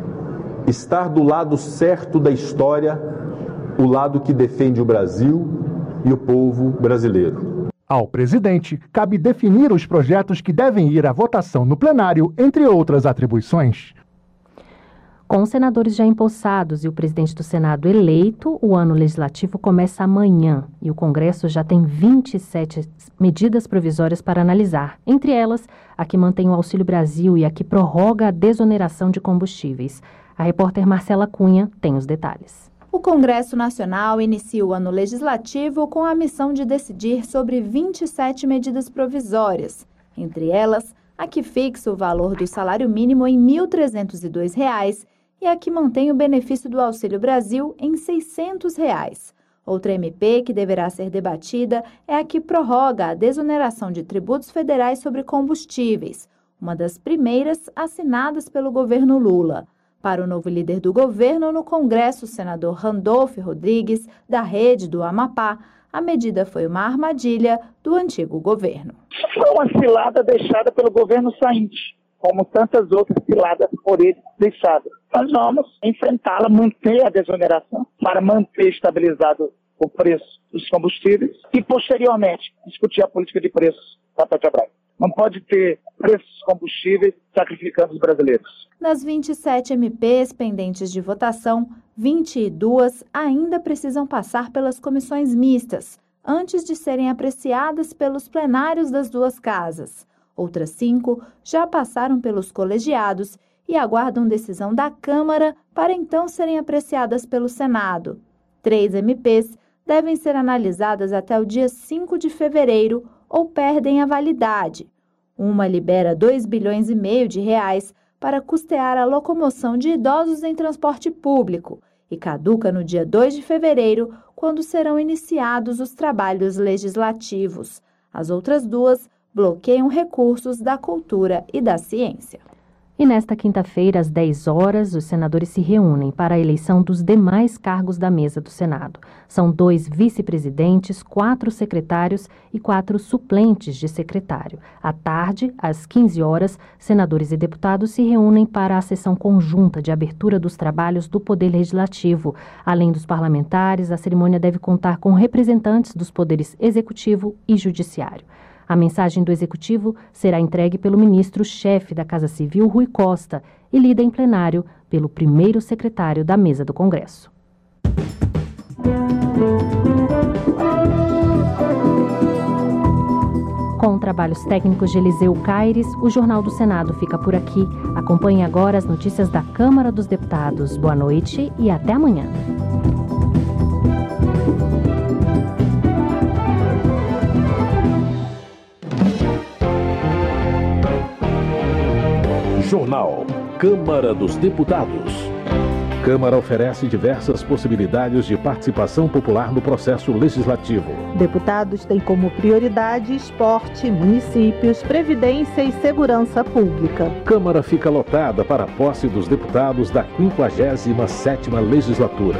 estar do lado certo da história, o lado que defende o Brasil e o povo brasileiro. Ao presidente, cabe definir os projetos que devem ir à votação no plenário, entre outras atribuições. Com os senadores já empossados e o presidente do Senado eleito, o ano legislativo começa amanhã e o Congresso já tem vinte e sete medidas provisórias para analisar, entre elas a que mantém o Auxílio Brasil e a que prorroga a desoneração de combustíveis. A repórter Marcela Cunha tem os detalhes. O Congresso Nacional inicia o ano legislativo com a missão de decidir sobre vinte e sete medidas provisórias, entre elas a que fixa o valor do salário mínimo em mil trezentos e dois reais e a que mantém o benefício do Auxílio Brasil em seiscentos reais. Outra M P que deverá ser debatida é a que prorroga a desoneração de tributos federais sobre combustíveis, uma das primeiras assinadas pelo governo Lula. Para o novo líder do governo no Congresso, o senador Randolfo Rodrigues, da Rede do Amapá, a medida foi uma armadilha do antigo governo. Foi uma cilada deixada pelo governo sainte, como tantas outras ciladas por ele deixadas. Nós vamos enfrentá-la, manter a desoneração, para manter estabilizado o preço dos combustíveis e, posteriormente, discutir a política de preços da Petrobras. Não pode ter preços dos combustíveis sacrificando os brasileiros. Das vinte e sete M Ps pendentes de votação, vinte e duas ainda precisam passar pelas comissões mistas, antes de serem apreciadas pelos plenários das duas casas. Outras cinco já passaram pelos colegiados e aguardam decisão da Câmara para então serem apreciadas pelo Senado. Três M Ps devem ser analisadas até o dia cinco de fevereiro ou perdem a validade. Uma libera dois bilhões e meio de reais para custear a locomoção de idosos em transporte público e caduca no dia dois de fevereiro, quando serão iniciados os trabalhos legislativos. As outras duas bloqueiam recursos da cultura e da ciência. E nesta quinta-feira, às dez horas, os senadores se reúnem para a eleição dos demais cargos da mesa do Senado. São dois vice-presidentes, quatro secretários e quatro suplentes de secretário. À tarde, às quinze horas, senadores e deputados se reúnem para a sessão conjunta de abertura dos trabalhos do Poder Legislativo. Além dos parlamentares, a cerimônia deve contar com representantes dos poderes executivo e judiciário. A mensagem do Executivo será entregue pelo ministro-chefe da Casa Civil, Rui Costa, e lida em plenário pelo primeiro secretário da Mesa do Congresso. Com trabalhos técnicos de Eliseu Caires, o Jornal do Senado fica por aqui. Acompanhe agora as notícias da Câmara dos Deputados. Boa noite e até amanhã. Jornal Câmara dos Deputados. Câmara oferece diversas possibilidades de participação popular no processo legislativo. Deputados têm como prioridade esporte, municípios, previdência e segurança pública. Câmara fica lotada para a posse dos deputados da quinquagésima sétima legislatura.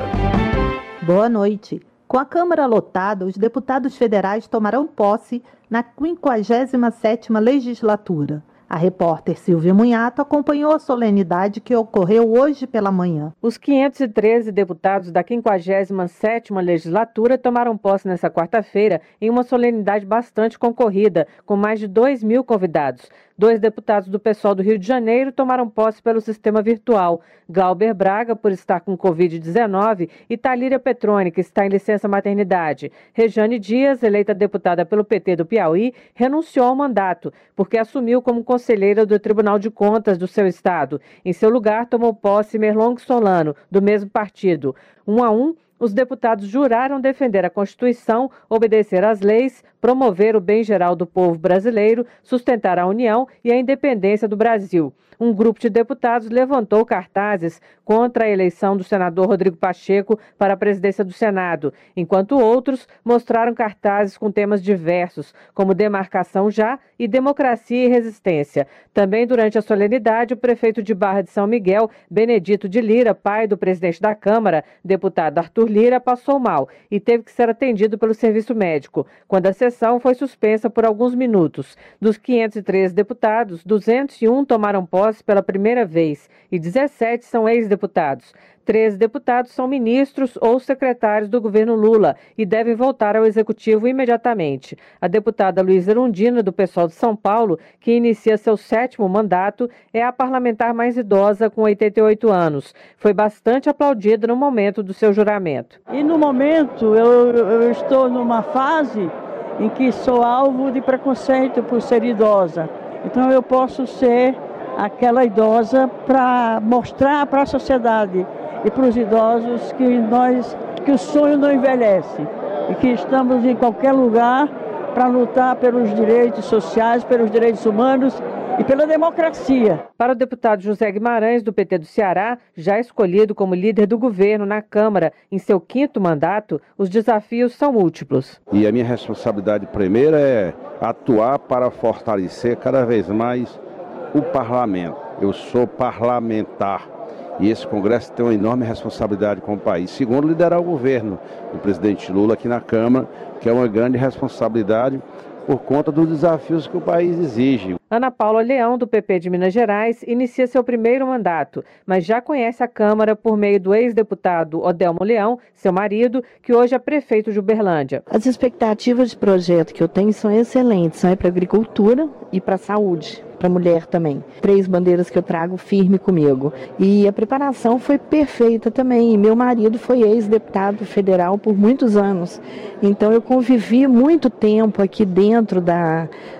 Boa noite. Com a Câmara lotada, os deputados federais tomarão posse na quinquagésima sétima legislatura. A repórter Silvia Munhato acompanhou a solenidade que ocorreu hoje pela manhã. Os quinhentos e treze deputados da quinquagésima sétima legislatura tomaram posse nesta quarta-feira em uma solenidade bastante concorrida, com mais de dois mil convidados. Dois deputados do PSOL do Rio de Janeiro tomaram posse pelo sistema virtual. Glauber Braga, por estar com covid dezenove, e Thalíria Petroni, que está em licença maternidade. Rejane Dias, eleita deputada pelo P T do Piauí, renunciou ao mandato, porque assumiu como conselheira do Tribunal de Contas do seu estado. Em seu lugar, tomou posse Merlong Solano, do mesmo partido. Um a um, os deputados juraram defender a Constituição, obedecer às leis, promover o bem geral do povo brasileiro, sustentar a união e a independência do Brasil. Um grupo de deputados levantou cartazes contra a eleição do senador Rodrigo Pacheco para a presidência do Senado, enquanto outros mostraram cartazes com temas diversos, como demarcação já e democracia e resistência. Também durante a solenidade, o prefeito de Barra de São Miguel, Benedito de Lira, pai do presidente da Câmara, deputado Arthur Lira, passou mal e teve que ser atendido pelo serviço médico, quando a sessão foi suspensa por alguns minutos. Dos quinhentos e treze deputados, duzentos e um tomaram posse pela primeira vez e dezessete são ex-deputados. treze deputados são ministros ou secretários do governo Lula e devem voltar ao executivo imediatamente. A deputada Luísa Erundina, do PSOL de São Paulo, que inicia seu sétimo mandato, é a parlamentar mais idosa, com oitenta e oito anos. Foi bastante aplaudida no momento do seu juramento. E no momento eu, eu estou numa fase em que sou alvo de preconceito por ser idosa. Então eu posso ser aquela idosa para mostrar para a sociedade e para os idosos que nós, que o sonho não envelhece e que estamos em qualquer lugar para lutar pelos direitos sociais, pelos direitos humanos e pela democracia. Para o deputado José Guimarães, do P T do Ceará, já escolhido como líder do governo na Câmara em seu quinto mandato, os desafios são múltiplos. E a minha responsabilidade primeira é atuar para fortalecer cada vez mais o parlamento. Eu sou parlamentar e esse Congresso tem uma enorme responsabilidade com o país. Segundo, liderar o governo do presidente Lula aqui na Câmara, que é uma grande responsabilidade por conta dos desafios que o país exige. Ana Paula Leão, do P P de Minas Gerais, inicia seu primeiro mandato, mas já conhece a Câmara por meio do ex-deputado Odelmo Leão, seu marido, que hoje é prefeito de Uberlândia. As expectativas de projeto que eu tenho são excelentes, são para a agricultura e para a saúde, para a mulher também. Três bandeiras que eu trago firme comigo. E a preparação foi perfeita também. E meu marido foi ex-deputado federal por muitos anos. Então eu convivi muito tempo aqui dentro da,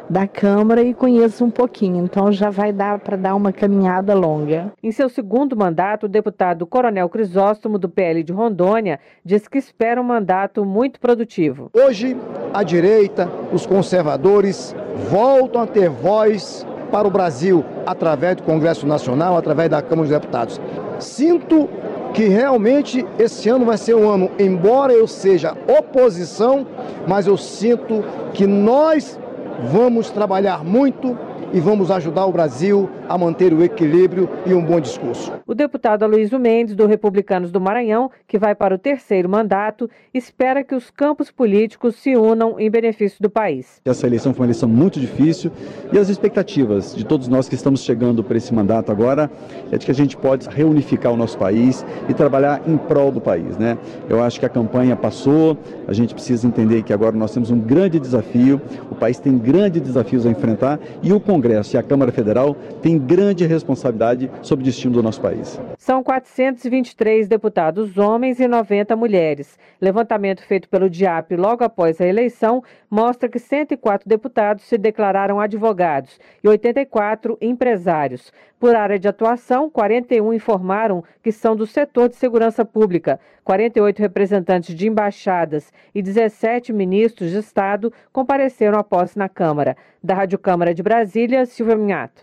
da Câmara e conheço um pouquinho, então já vai dar para dar uma caminhada longa. Em seu segundo mandato, o deputado Coronel Crisóstomo, do P L de Rondônia, diz que espera um mandato muito produtivo. Hoje, a direita, os conservadores voltam a ter voz para o Brasil através do Congresso Nacional, através da Câmara dos Deputados. Sinto que realmente esse ano vai ser um ano, embora eu seja oposição, mas eu sinto que nós vamos trabalhar muito e vamos ajudar o Brasil a manter o equilíbrio e um bom discurso. O deputado Aloysio Mendes, do Republicanos do Maranhão, que vai para o terceiro mandato, espera que os campos políticos se unam em benefício do país. Essa eleição foi uma eleição muito difícil e as expectativas de todos nós que estamos chegando para esse mandato agora é de que a gente pode reunificar o nosso país e trabalhar em prol do país, né? Eu acho que a campanha passou, a gente precisa entender que agora nós temos um grande desafio, o país tem grandes desafios a enfrentar e o Congresso e a Câmara Federal têm grande responsabilidade sobre o destino do nosso país. São quatrocentos e vinte e três deputados homens e noventa mulheres. Levantamento feito pelo D I A P logo após a eleição mostra que cento e quatro deputados se declararam advogados e oitenta e quatro empresários. Por área de atuação, quarenta e um informaram que são do setor de segurança pública. quarenta e oito representantes de embaixadas e dezessete ministros de Estado compareceram à posse na Câmara. Da Rádio Câmara de Brasília, Silvia Minhato.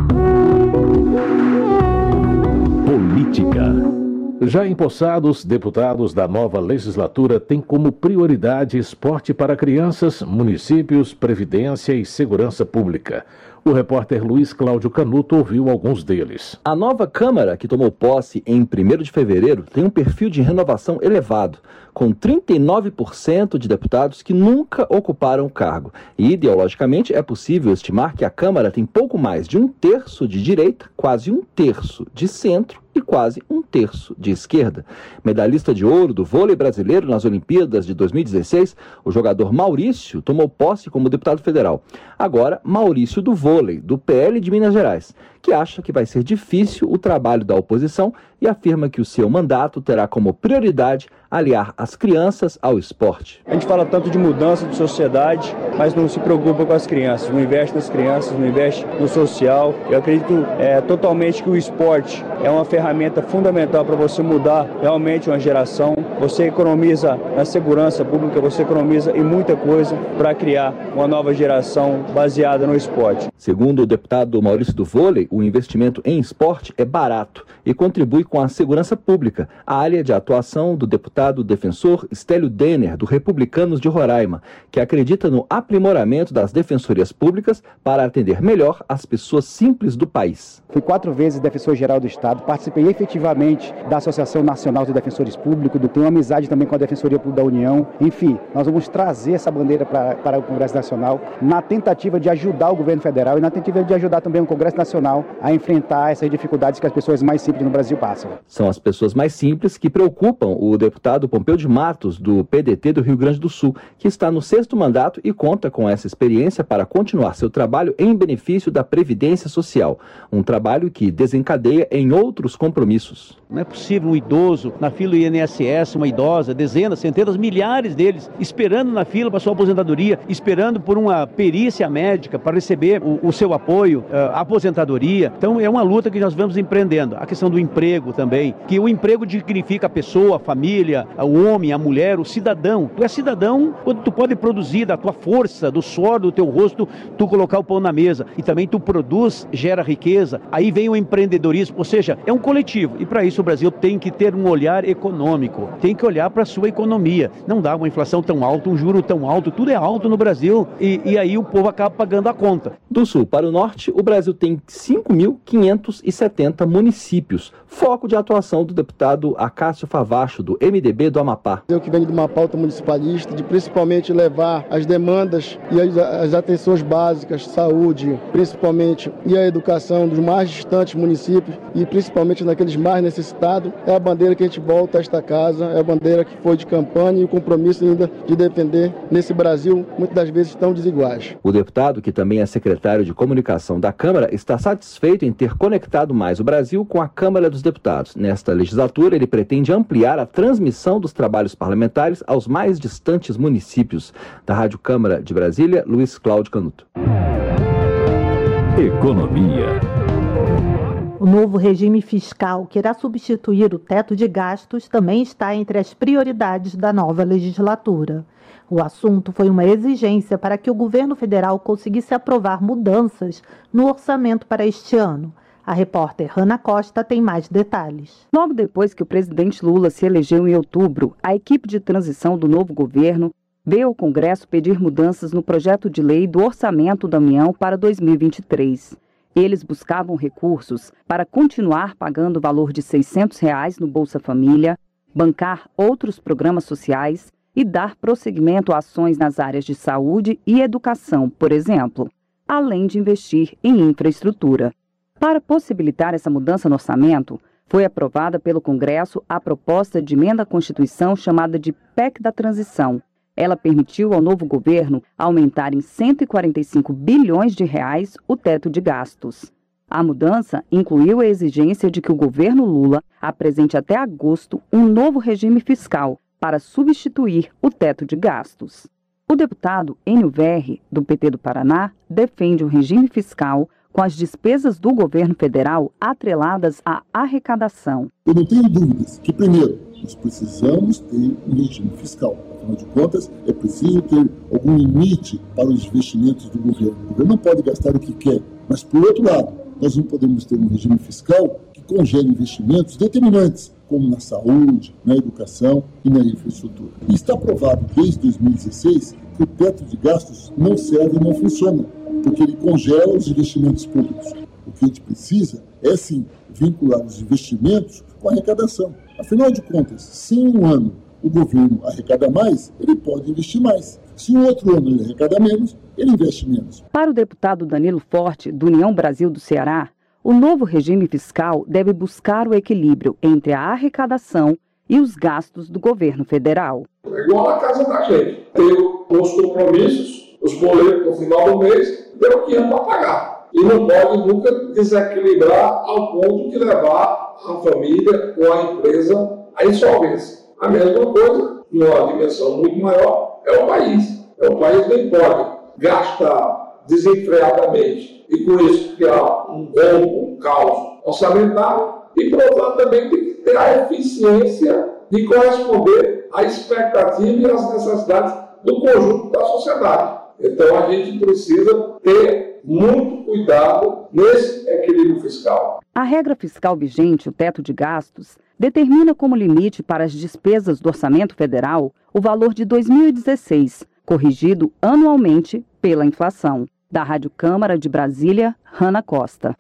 Política. Já empossados, deputados da nova legislatura têm como prioridade esporte para crianças, municípios, previdência e segurança pública. O repórter Luiz Cláudio Canuto ouviu alguns deles. A nova Câmara, que tomou posse em primeiro de fevereiro, tem um perfil de renovação elevado, com trinta e nove por cento de deputados que nunca ocuparam o cargo. E, ideologicamente, é possível estimar que a Câmara tem pouco mais de um terço de direita, quase um terço de centro e quase um terço de esquerda. Medalhista de ouro do vôlei brasileiro nas Olimpíadas de dois mil e dezesseis, o jogador Maurício tomou posse como deputado federal. Agora, Maurício do vôlei, do P L de Minas Gerais, que acha que vai ser difícil o trabalho da oposição e afirma que o seu mandato terá como prioridade aliar as crianças ao esporte. A gente fala tanto de mudança de sociedade, mas não se preocupa com as crianças, não investe nas crianças, não investe no social. Eu acredito é, totalmente que o esporte é uma ferramenta fundamental para você mudar realmente uma geração. Você economiza na segurança pública, você economiza em muita coisa para criar uma nova geração baseada no esporte. Segundo o deputado Maurício do vôlei, o investimento em esporte é barato e contribui com a segurança pública, a área de atuação do deputado defensor Stélio Denner, do Republicanos de Roraima, que acredita no aprimoramento das defensorias públicas para atender melhor as pessoas simples do país. Fui quatro vezes defensor-geral do Estado, participei efetivamente da Associação Nacional de Defensores Públicos, tenho uma amizade também com a Defensoria Pública da União. Enfim, nós vamos trazer essa bandeira para, para o Congresso Nacional na tentativa de ajudar o governo federal e na tentativa de ajudar também o Congresso Nacional a enfrentar essas dificuldades que as pessoas mais simples no Brasil passam. São as pessoas mais simples que preocupam o deputado Pompeu de Matos, do P D T do Rio Grande do Sul, que está no sexto mandato e conta com essa experiência para continuar seu trabalho em benefício da Previdência Social, um trabalho que desencadeia em outros compromissos. Não é possível um idoso na fila do I N S S, uma idosa, dezenas, centenas, milhares deles, esperando na fila para sua aposentadoria, esperando por uma perícia médica para receber o, o seu apoio, a aposentadoria. Então é uma luta que nós vamos empreendendo. A questão do emprego também, que o emprego dignifica a pessoa, a família, o homem, a mulher, o cidadão. Tu é cidadão quando tu pode produzir da tua força, do suor do teu rosto, tu colocar o pão na mesa. E também tu produz, gera riqueza. Aí vem o empreendedorismo, ou seja, é um coletivo. E para isso o Brasil tem que ter um olhar econômico, tem que olhar para a sua economia. Não dá uma inflação tão alta, um juro tão alto, tudo é alto no Brasil e, e aí o povo acaba pagando a conta. Do sul para o norte, o Brasil tem cinco mil quinhentos e setenta municípios, foco de atuação do deputado Acácio Favacho, do M D B do Amapá. Eu que venho de uma pauta municipalista, de principalmente levar as demandas e as, as atenções básicas, saúde, principalmente, e a educação dos mais distantes municípios e principalmente naqueles mais necessitados, é a bandeira que a gente volta a esta casa, é a bandeira que foi de campanha e o compromisso ainda de defender nesse Brasil, muitas das vezes tão desiguais. O deputado, que também é secretário de comunicação da Câmara, está satisfeito em ter conectado mais o Brasil com a Câmara dos Deputados. Nesta legislatura, ele pretende ampliar a transmissão dos trabalhos parlamentares aos mais distantes municípios. Da Rádio Câmara de Brasília, Luiz Cláudio Canuto. Economia. O novo regime fiscal que irá substituir o teto de gastos também está entre as prioridades da nova legislatura. O assunto foi uma exigência para que o governo federal conseguisse aprovar mudanças no orçamento para este ano. A repórter Hanna Costa tem mais detalhes. Logo depois que o presidente Lula se elegeu em outubro, a equipe de transição do novo governo veio ao Congresso pedir mudanças no projeto de lei do orçamento da União para dois mil e vinte e três. Eles buscavam recursos para continuar pagando o valor de seiscentos reais no Bolsa Família, bancar outros programas sociais e dar prosseguimento a ações nas áreas de saúde e educação, por exemplo, além de investir em infraestrutura. Para possibilitar essa mudança no orçamento, foi aprovada pelo Congresso a proposta de emenda à Constituição chamada de P E C da Transição. Ela permitiu ao novo governo aumentar em cento e quarenta e cinco bilhões de reais o teto de gastos. A mudança incluiu a exigência de que o governo Lula apresente até agosto um novo regime fiscal para substituir o teto de gastos. O deputado Enio Verri, do P T do Paraná, defende um regime fiscal com as despesas do governo federal atreladas à arrecadação. Eu não tenho dúvidas que, primeiro, nós precisamos ter um regime fiscal. Afinal de contas, é preciso ter algum limite para os investimentos do governo. O governo não pode gastar o que quer, mas, por outro lado, nós não podemos ter um regime fiscal que congele investimentos determinantes, como na saúde, na educação e na infraestrutura. E está provado desde dois mil e dezesseis que o teto de gastos não serve e não funciona, porque ele congela os investimentos públicos. O que a gente precisa é, sim, vincular os investimentos com a arrecadação. Afinal de contas, se em um ano o governo arrecada mais, ele pode investir mais. Se em outro ano ele arrecada menos, ele investe menos. Para o deputado Danilo Forte, do União Brasil do Ceará, o novo regime fiscal deve buscar o equilíbrio entre a arrecadação e os gastos do governo federal. É igual na casa da gente. Ter os compromissos, os boletos no final do mês, ter o que é para pagar. E não pode nunca desequilibrar ao ponto de levar a família ou a empresa à insolvência. A mesma coisa, numa dimensão muito maior, é o país. É o país que pode gastar desenfreadamente e com isso criar um rombo, um caos orçamentário e, por outro lado, também tem que ter a eficiência de corresponder à expectativa e às necessidades do conjunto da sociedade. Então, a gente precisa ter muito cuidado nesse equilíbrio fiscal. A regra fiscal vigente, o teto de gastos, determina como limite para as despesas do orçamento federal o valor de dois mil e dezesseis, corrigido anualmente pela inflação. Da Rádio Câmara de Brasília, Hanna Costa.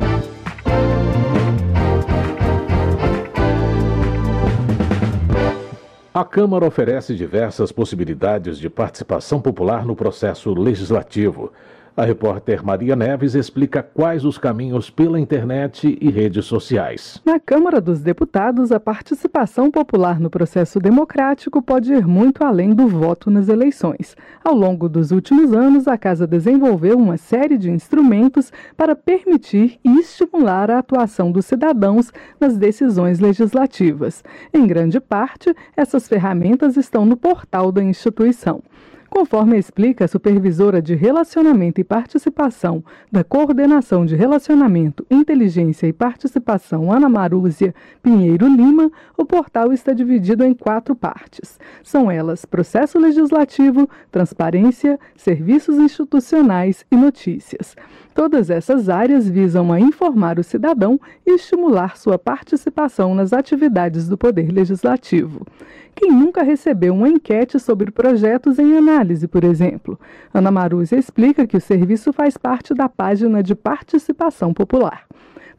A Câmara oferece diversas possibilidades de participação popular no processo legislativo. A repórter Maria Neves explica quais os caminhos pela internet e redes sociais. Na Câmara dos Deputados, a participação popular no processo democrático pode ir muito além do voto nas eleições. Ao longo dos últimos anos, a Casa desenvolveu uma série de instrumentos para permitir e estimular a atuação dos cidadãos nas decisões legislativas. Em grande parte, essas ferramentas estão no portal da instituição. Conforme explica a supervisora de Relacionamento e Participação da Coordenação de Relacionamento, Inteligência e Participação, Ana Marúzia Pinheiro Lima, o portal está dividido em quatro partes. São elas processo legislativo, transparência, serviços institucionais e notícias. Todas essas áreas visam a informar o cidadão e estimular sua participação nas atividades do Poder Legislativo. Quem nunca recebeu uma enquete sobre projetos em análise, por exemplo? Ana Marúzia explica que o serviço faz parte da página de participação popular.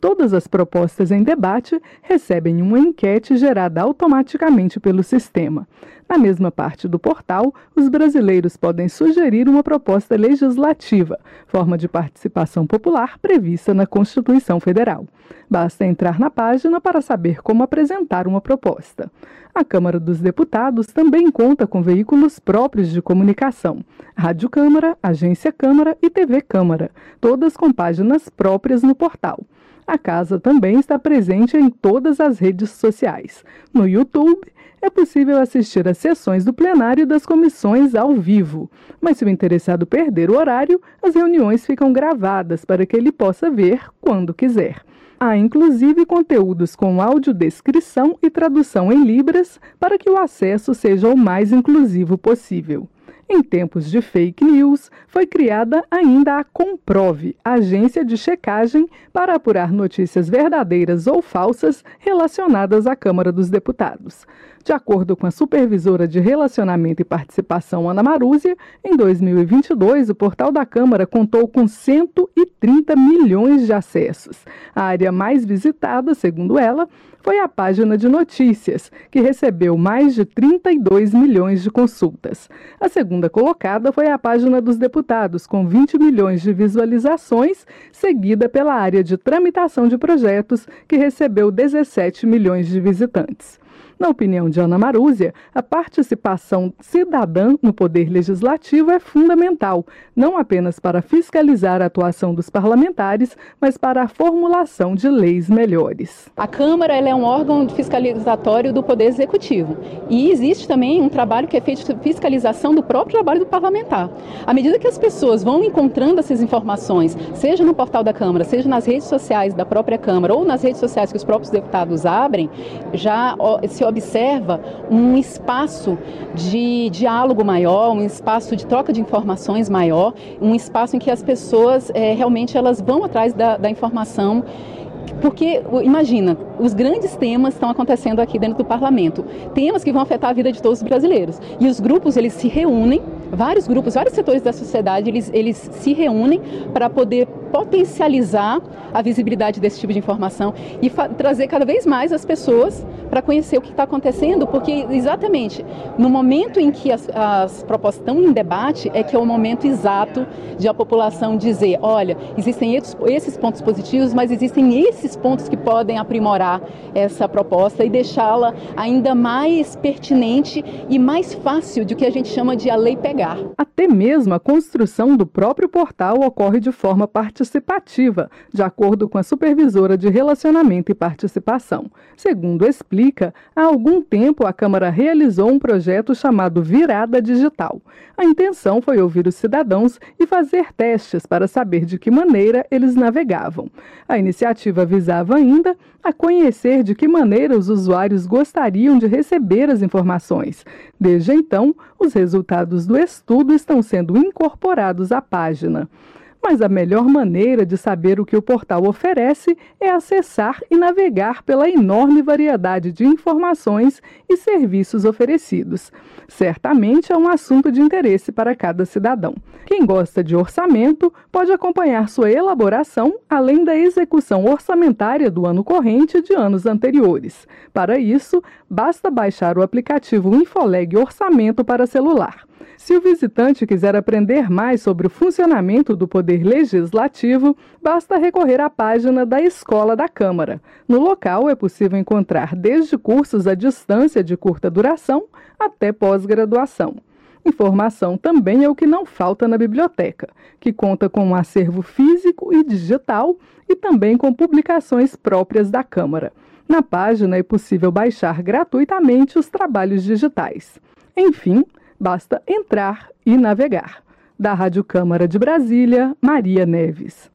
Todas as propostas em debate recebem uma enquete gerada automaticamente pelo sistema. Na mesma parte do portal, os brasileiros podem sugerir uma proposta legislativa, forma de participação popular prevista na Constituição Federal. Basta entrar na página para saber como apresentar uma proposta. A Câmara dos Deputados também conta com veículos próprios de comunicação: Rádio Câmara, Agência Câmara e T V Câmara, todas com páginas próprias no portal. A casa também está presente em todas as redes sociais. No YouTube, é possível assistir às sessões do plenário das comissões ao vivo. Mas se o interessado perder o horário, as reuniões ficam gravadas para que ele possa ver quando quiser. Há inclusive conteúdos com audiodescrição e tradução em libras para que o acesso seja o mais inclusivo possível. Em tempos de fake news, foi criada ainda a Comprove, agência de checagem para apurar notícias verdadeiras ou falsas relacionadas à Câmara dos Deputados. De acordo com a supervisora de Relacionamento e Participação, Ana Marúzia, em dois mil e vinte e dois, o portal da Câmara contou com cento e trinta milhões de acessos. A área mais visitada, segundo ela, foi a página de notícias, que recebeu mais de trinta e dois milhões de consultas. A segunda colocada foi a página dos deputados, com vinte milhões de visualizações, seguida pela área de tramitação de projetos, que recebeu dezessete milhões de visitantes. Na opinião de Ana Marúzia, a participação cidadã no poder legislativo é fundamental, não apenas para fiscalizar a atuação dos parlamentares, mas para a formulação de leis melhores. A Câmara ela é um órgão fiscalizatório do Poder Executivo e existe também um trabalho que é feito de fiscalização do próprio trabalho do parlamentar. À medida que as pessoas vão encontrando essas informações, seja no portal da Câmara, seja nas redes sociais da própria Câmara ou nas redes sociais que os próprios deputados abrem, já se observa um espaço de diálogo maior, um espaço de troca de informações maior, um espaço em que as pessoas é, realmente elas vão atrás da, da informação. Porque, imagina, os grandes temas estão acontecendo aqui dentro do parlamento, temas que vão afetar a vida de todos os brasileiros. E os grupos, eles se reúnem, vários grupos, vários setores da sociedade, eles, eles se reúnem para poder potencializar a visibilidade desse tipo de informação e trazer cada vez mais as pessoas para conhecer o que está acontecendo, porque exatamente no momento em que as, as propostas estão em debate é que é o momento exato de a população dizer, olha, existem esses, esses pontos positivos, mas existem esses pontos que podem aprimorar essa proposta e deixá-la ainda mais pertinente e mais fácil do que a gente chama de a lei pegar. Até mesmo a construção do próprio portal ocorre de forma participativa, de acordo com a supervisora de Relacionamento e Participação. Segundo explica, há algum tempo a Câmara realizou um projeto chamado Virada Digital. A intenção foi ouvir os cidadãos e fazer testes para saber de que maneira eles navegavam. A iniciativa visava ainda a conhecer de que maneira os usuários gostariam de receber as informações. Desde então, os resultados do estudo estão sendo incorporados à página. Mas a melhor maneira de saber o que o portal oferece é acessar e navegar pela enorme variedade de informações e serviços oferecidos. Certamente é um assunto de interesse para cada cidadão. Quem gosta de orçamento pode acompanhar sua elaboração, além da execução orçamentária do ano corrente e de anos anteriores. Para isso, basta baixar o aplicativo Infoleg Orçamento para celular. Se o visitante quiser aprender mais sobre o funcionamento do Poder Legislativo, basta recorrer à página da Escola da Câmara. No local é possível encontrar desde cursos à distância de curta duração até pós-graduação. Informação também é o que não falta na biblioteca, que conta com um acervo físico e digital e também com publicações próprias da Câmara. Na página é possível baixar gratuitamente os trabalhos digitais. Enfim, basta entrar e navegar. Da Rádio Câmara de Brasília, Maria Neves.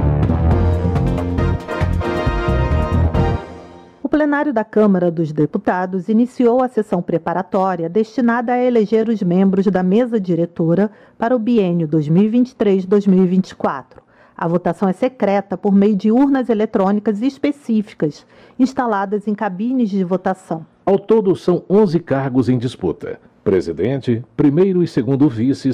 O plenário da Câmara dos Deputados iniciou a sessão preparatória destinada a eleger os membros da mesa diretora para o biênio dois mil e vinte e três a dois mil e vinte e quatro. A votação é secreta por meio de urnas eletrônicas específicas, instaladas em cabines de votação. Ao todo, são onze cargos em disputa: presidente, primeiro e segundo vices,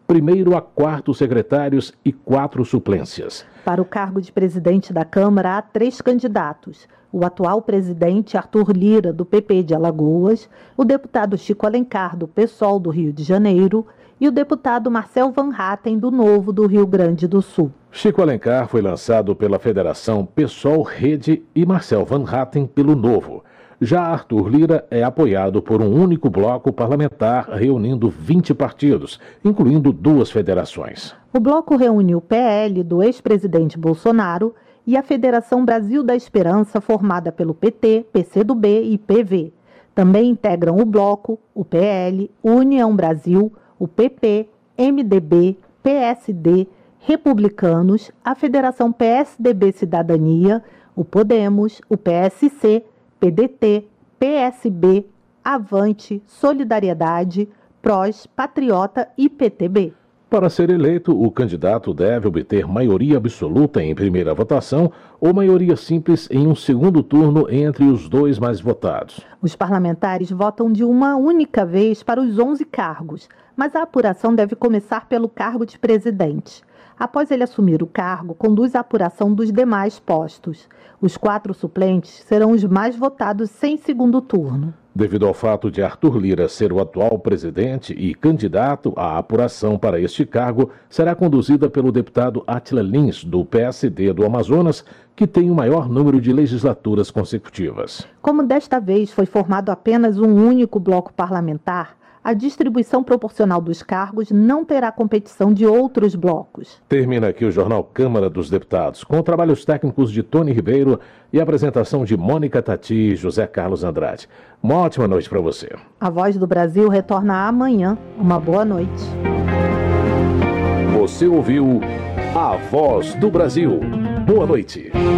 primeiro a quarto secretários e quatro suplências. Para o cargo de presidente da Câmara, há três candidatos. O atual presidente Arthur Lira, do P P de Alagoas, o deputado Chico Alencar, do PSOL do Rio de Janeiro, e o deputado Marcel Van Hatten, do Novo do Rio Grande do Sul. Chico Alencar foi lançado pela Federação PSOL Rede e Marcel Van Hatten pelo Novo. Já Arthur Lira é apoiado por um único bloco parlamentar reunindo vinte partidos, incluindo duas federações. O bloco reúne o P L do ex-presidente Bolsonaro e a Federação Brasil da Esperança, formada pelo P T, P C do B e P V. Também integram o bloco, o P L, União Brasil, o P P, M D B, P S D, Republicanos, a Federação P S D B Cidadania, o Podemos, o P S C, P D T, P S B, Avante, Solidariedade, P R O S, Patriota e P T B. Para ser eleito, o candidato deve obter maioria absoluta em primeira votação ou maioria simples em um segundo turno entre os dois mais votados. Os parlamentares votam de uma única vez para os onze cargos, mas a apuração deve começar pelo cargo de presidente. Após ele assumir o cargo, conduz a apuração dos demais postos. Os quatro suplentes serão os mais votados sem segundo turno. Devido ao fato de Arthur Lira ser o atual presidente e candidato, a apuração para este cargo será conduzida pelo deputado Átila Lins, do P S D do Amazonas, que tem o maior número de legislaturas consecutivas. Como desta vez foi formado apenas um único bloco parlamentar, a distribuição proporcional dos cargos não terá competição de outros blocos. Termina aqui o Jornal Câmara dos Deputados, com trabalhos técnicos de Tony Ribeiro e a apresentação de Mônica Tati e José Carlos Andrade. Uma ótima noite para você. A Voz do Brasil retorna amanhã. Uma boa noite. Você ouviu A Voz do Brasil. Boa noite.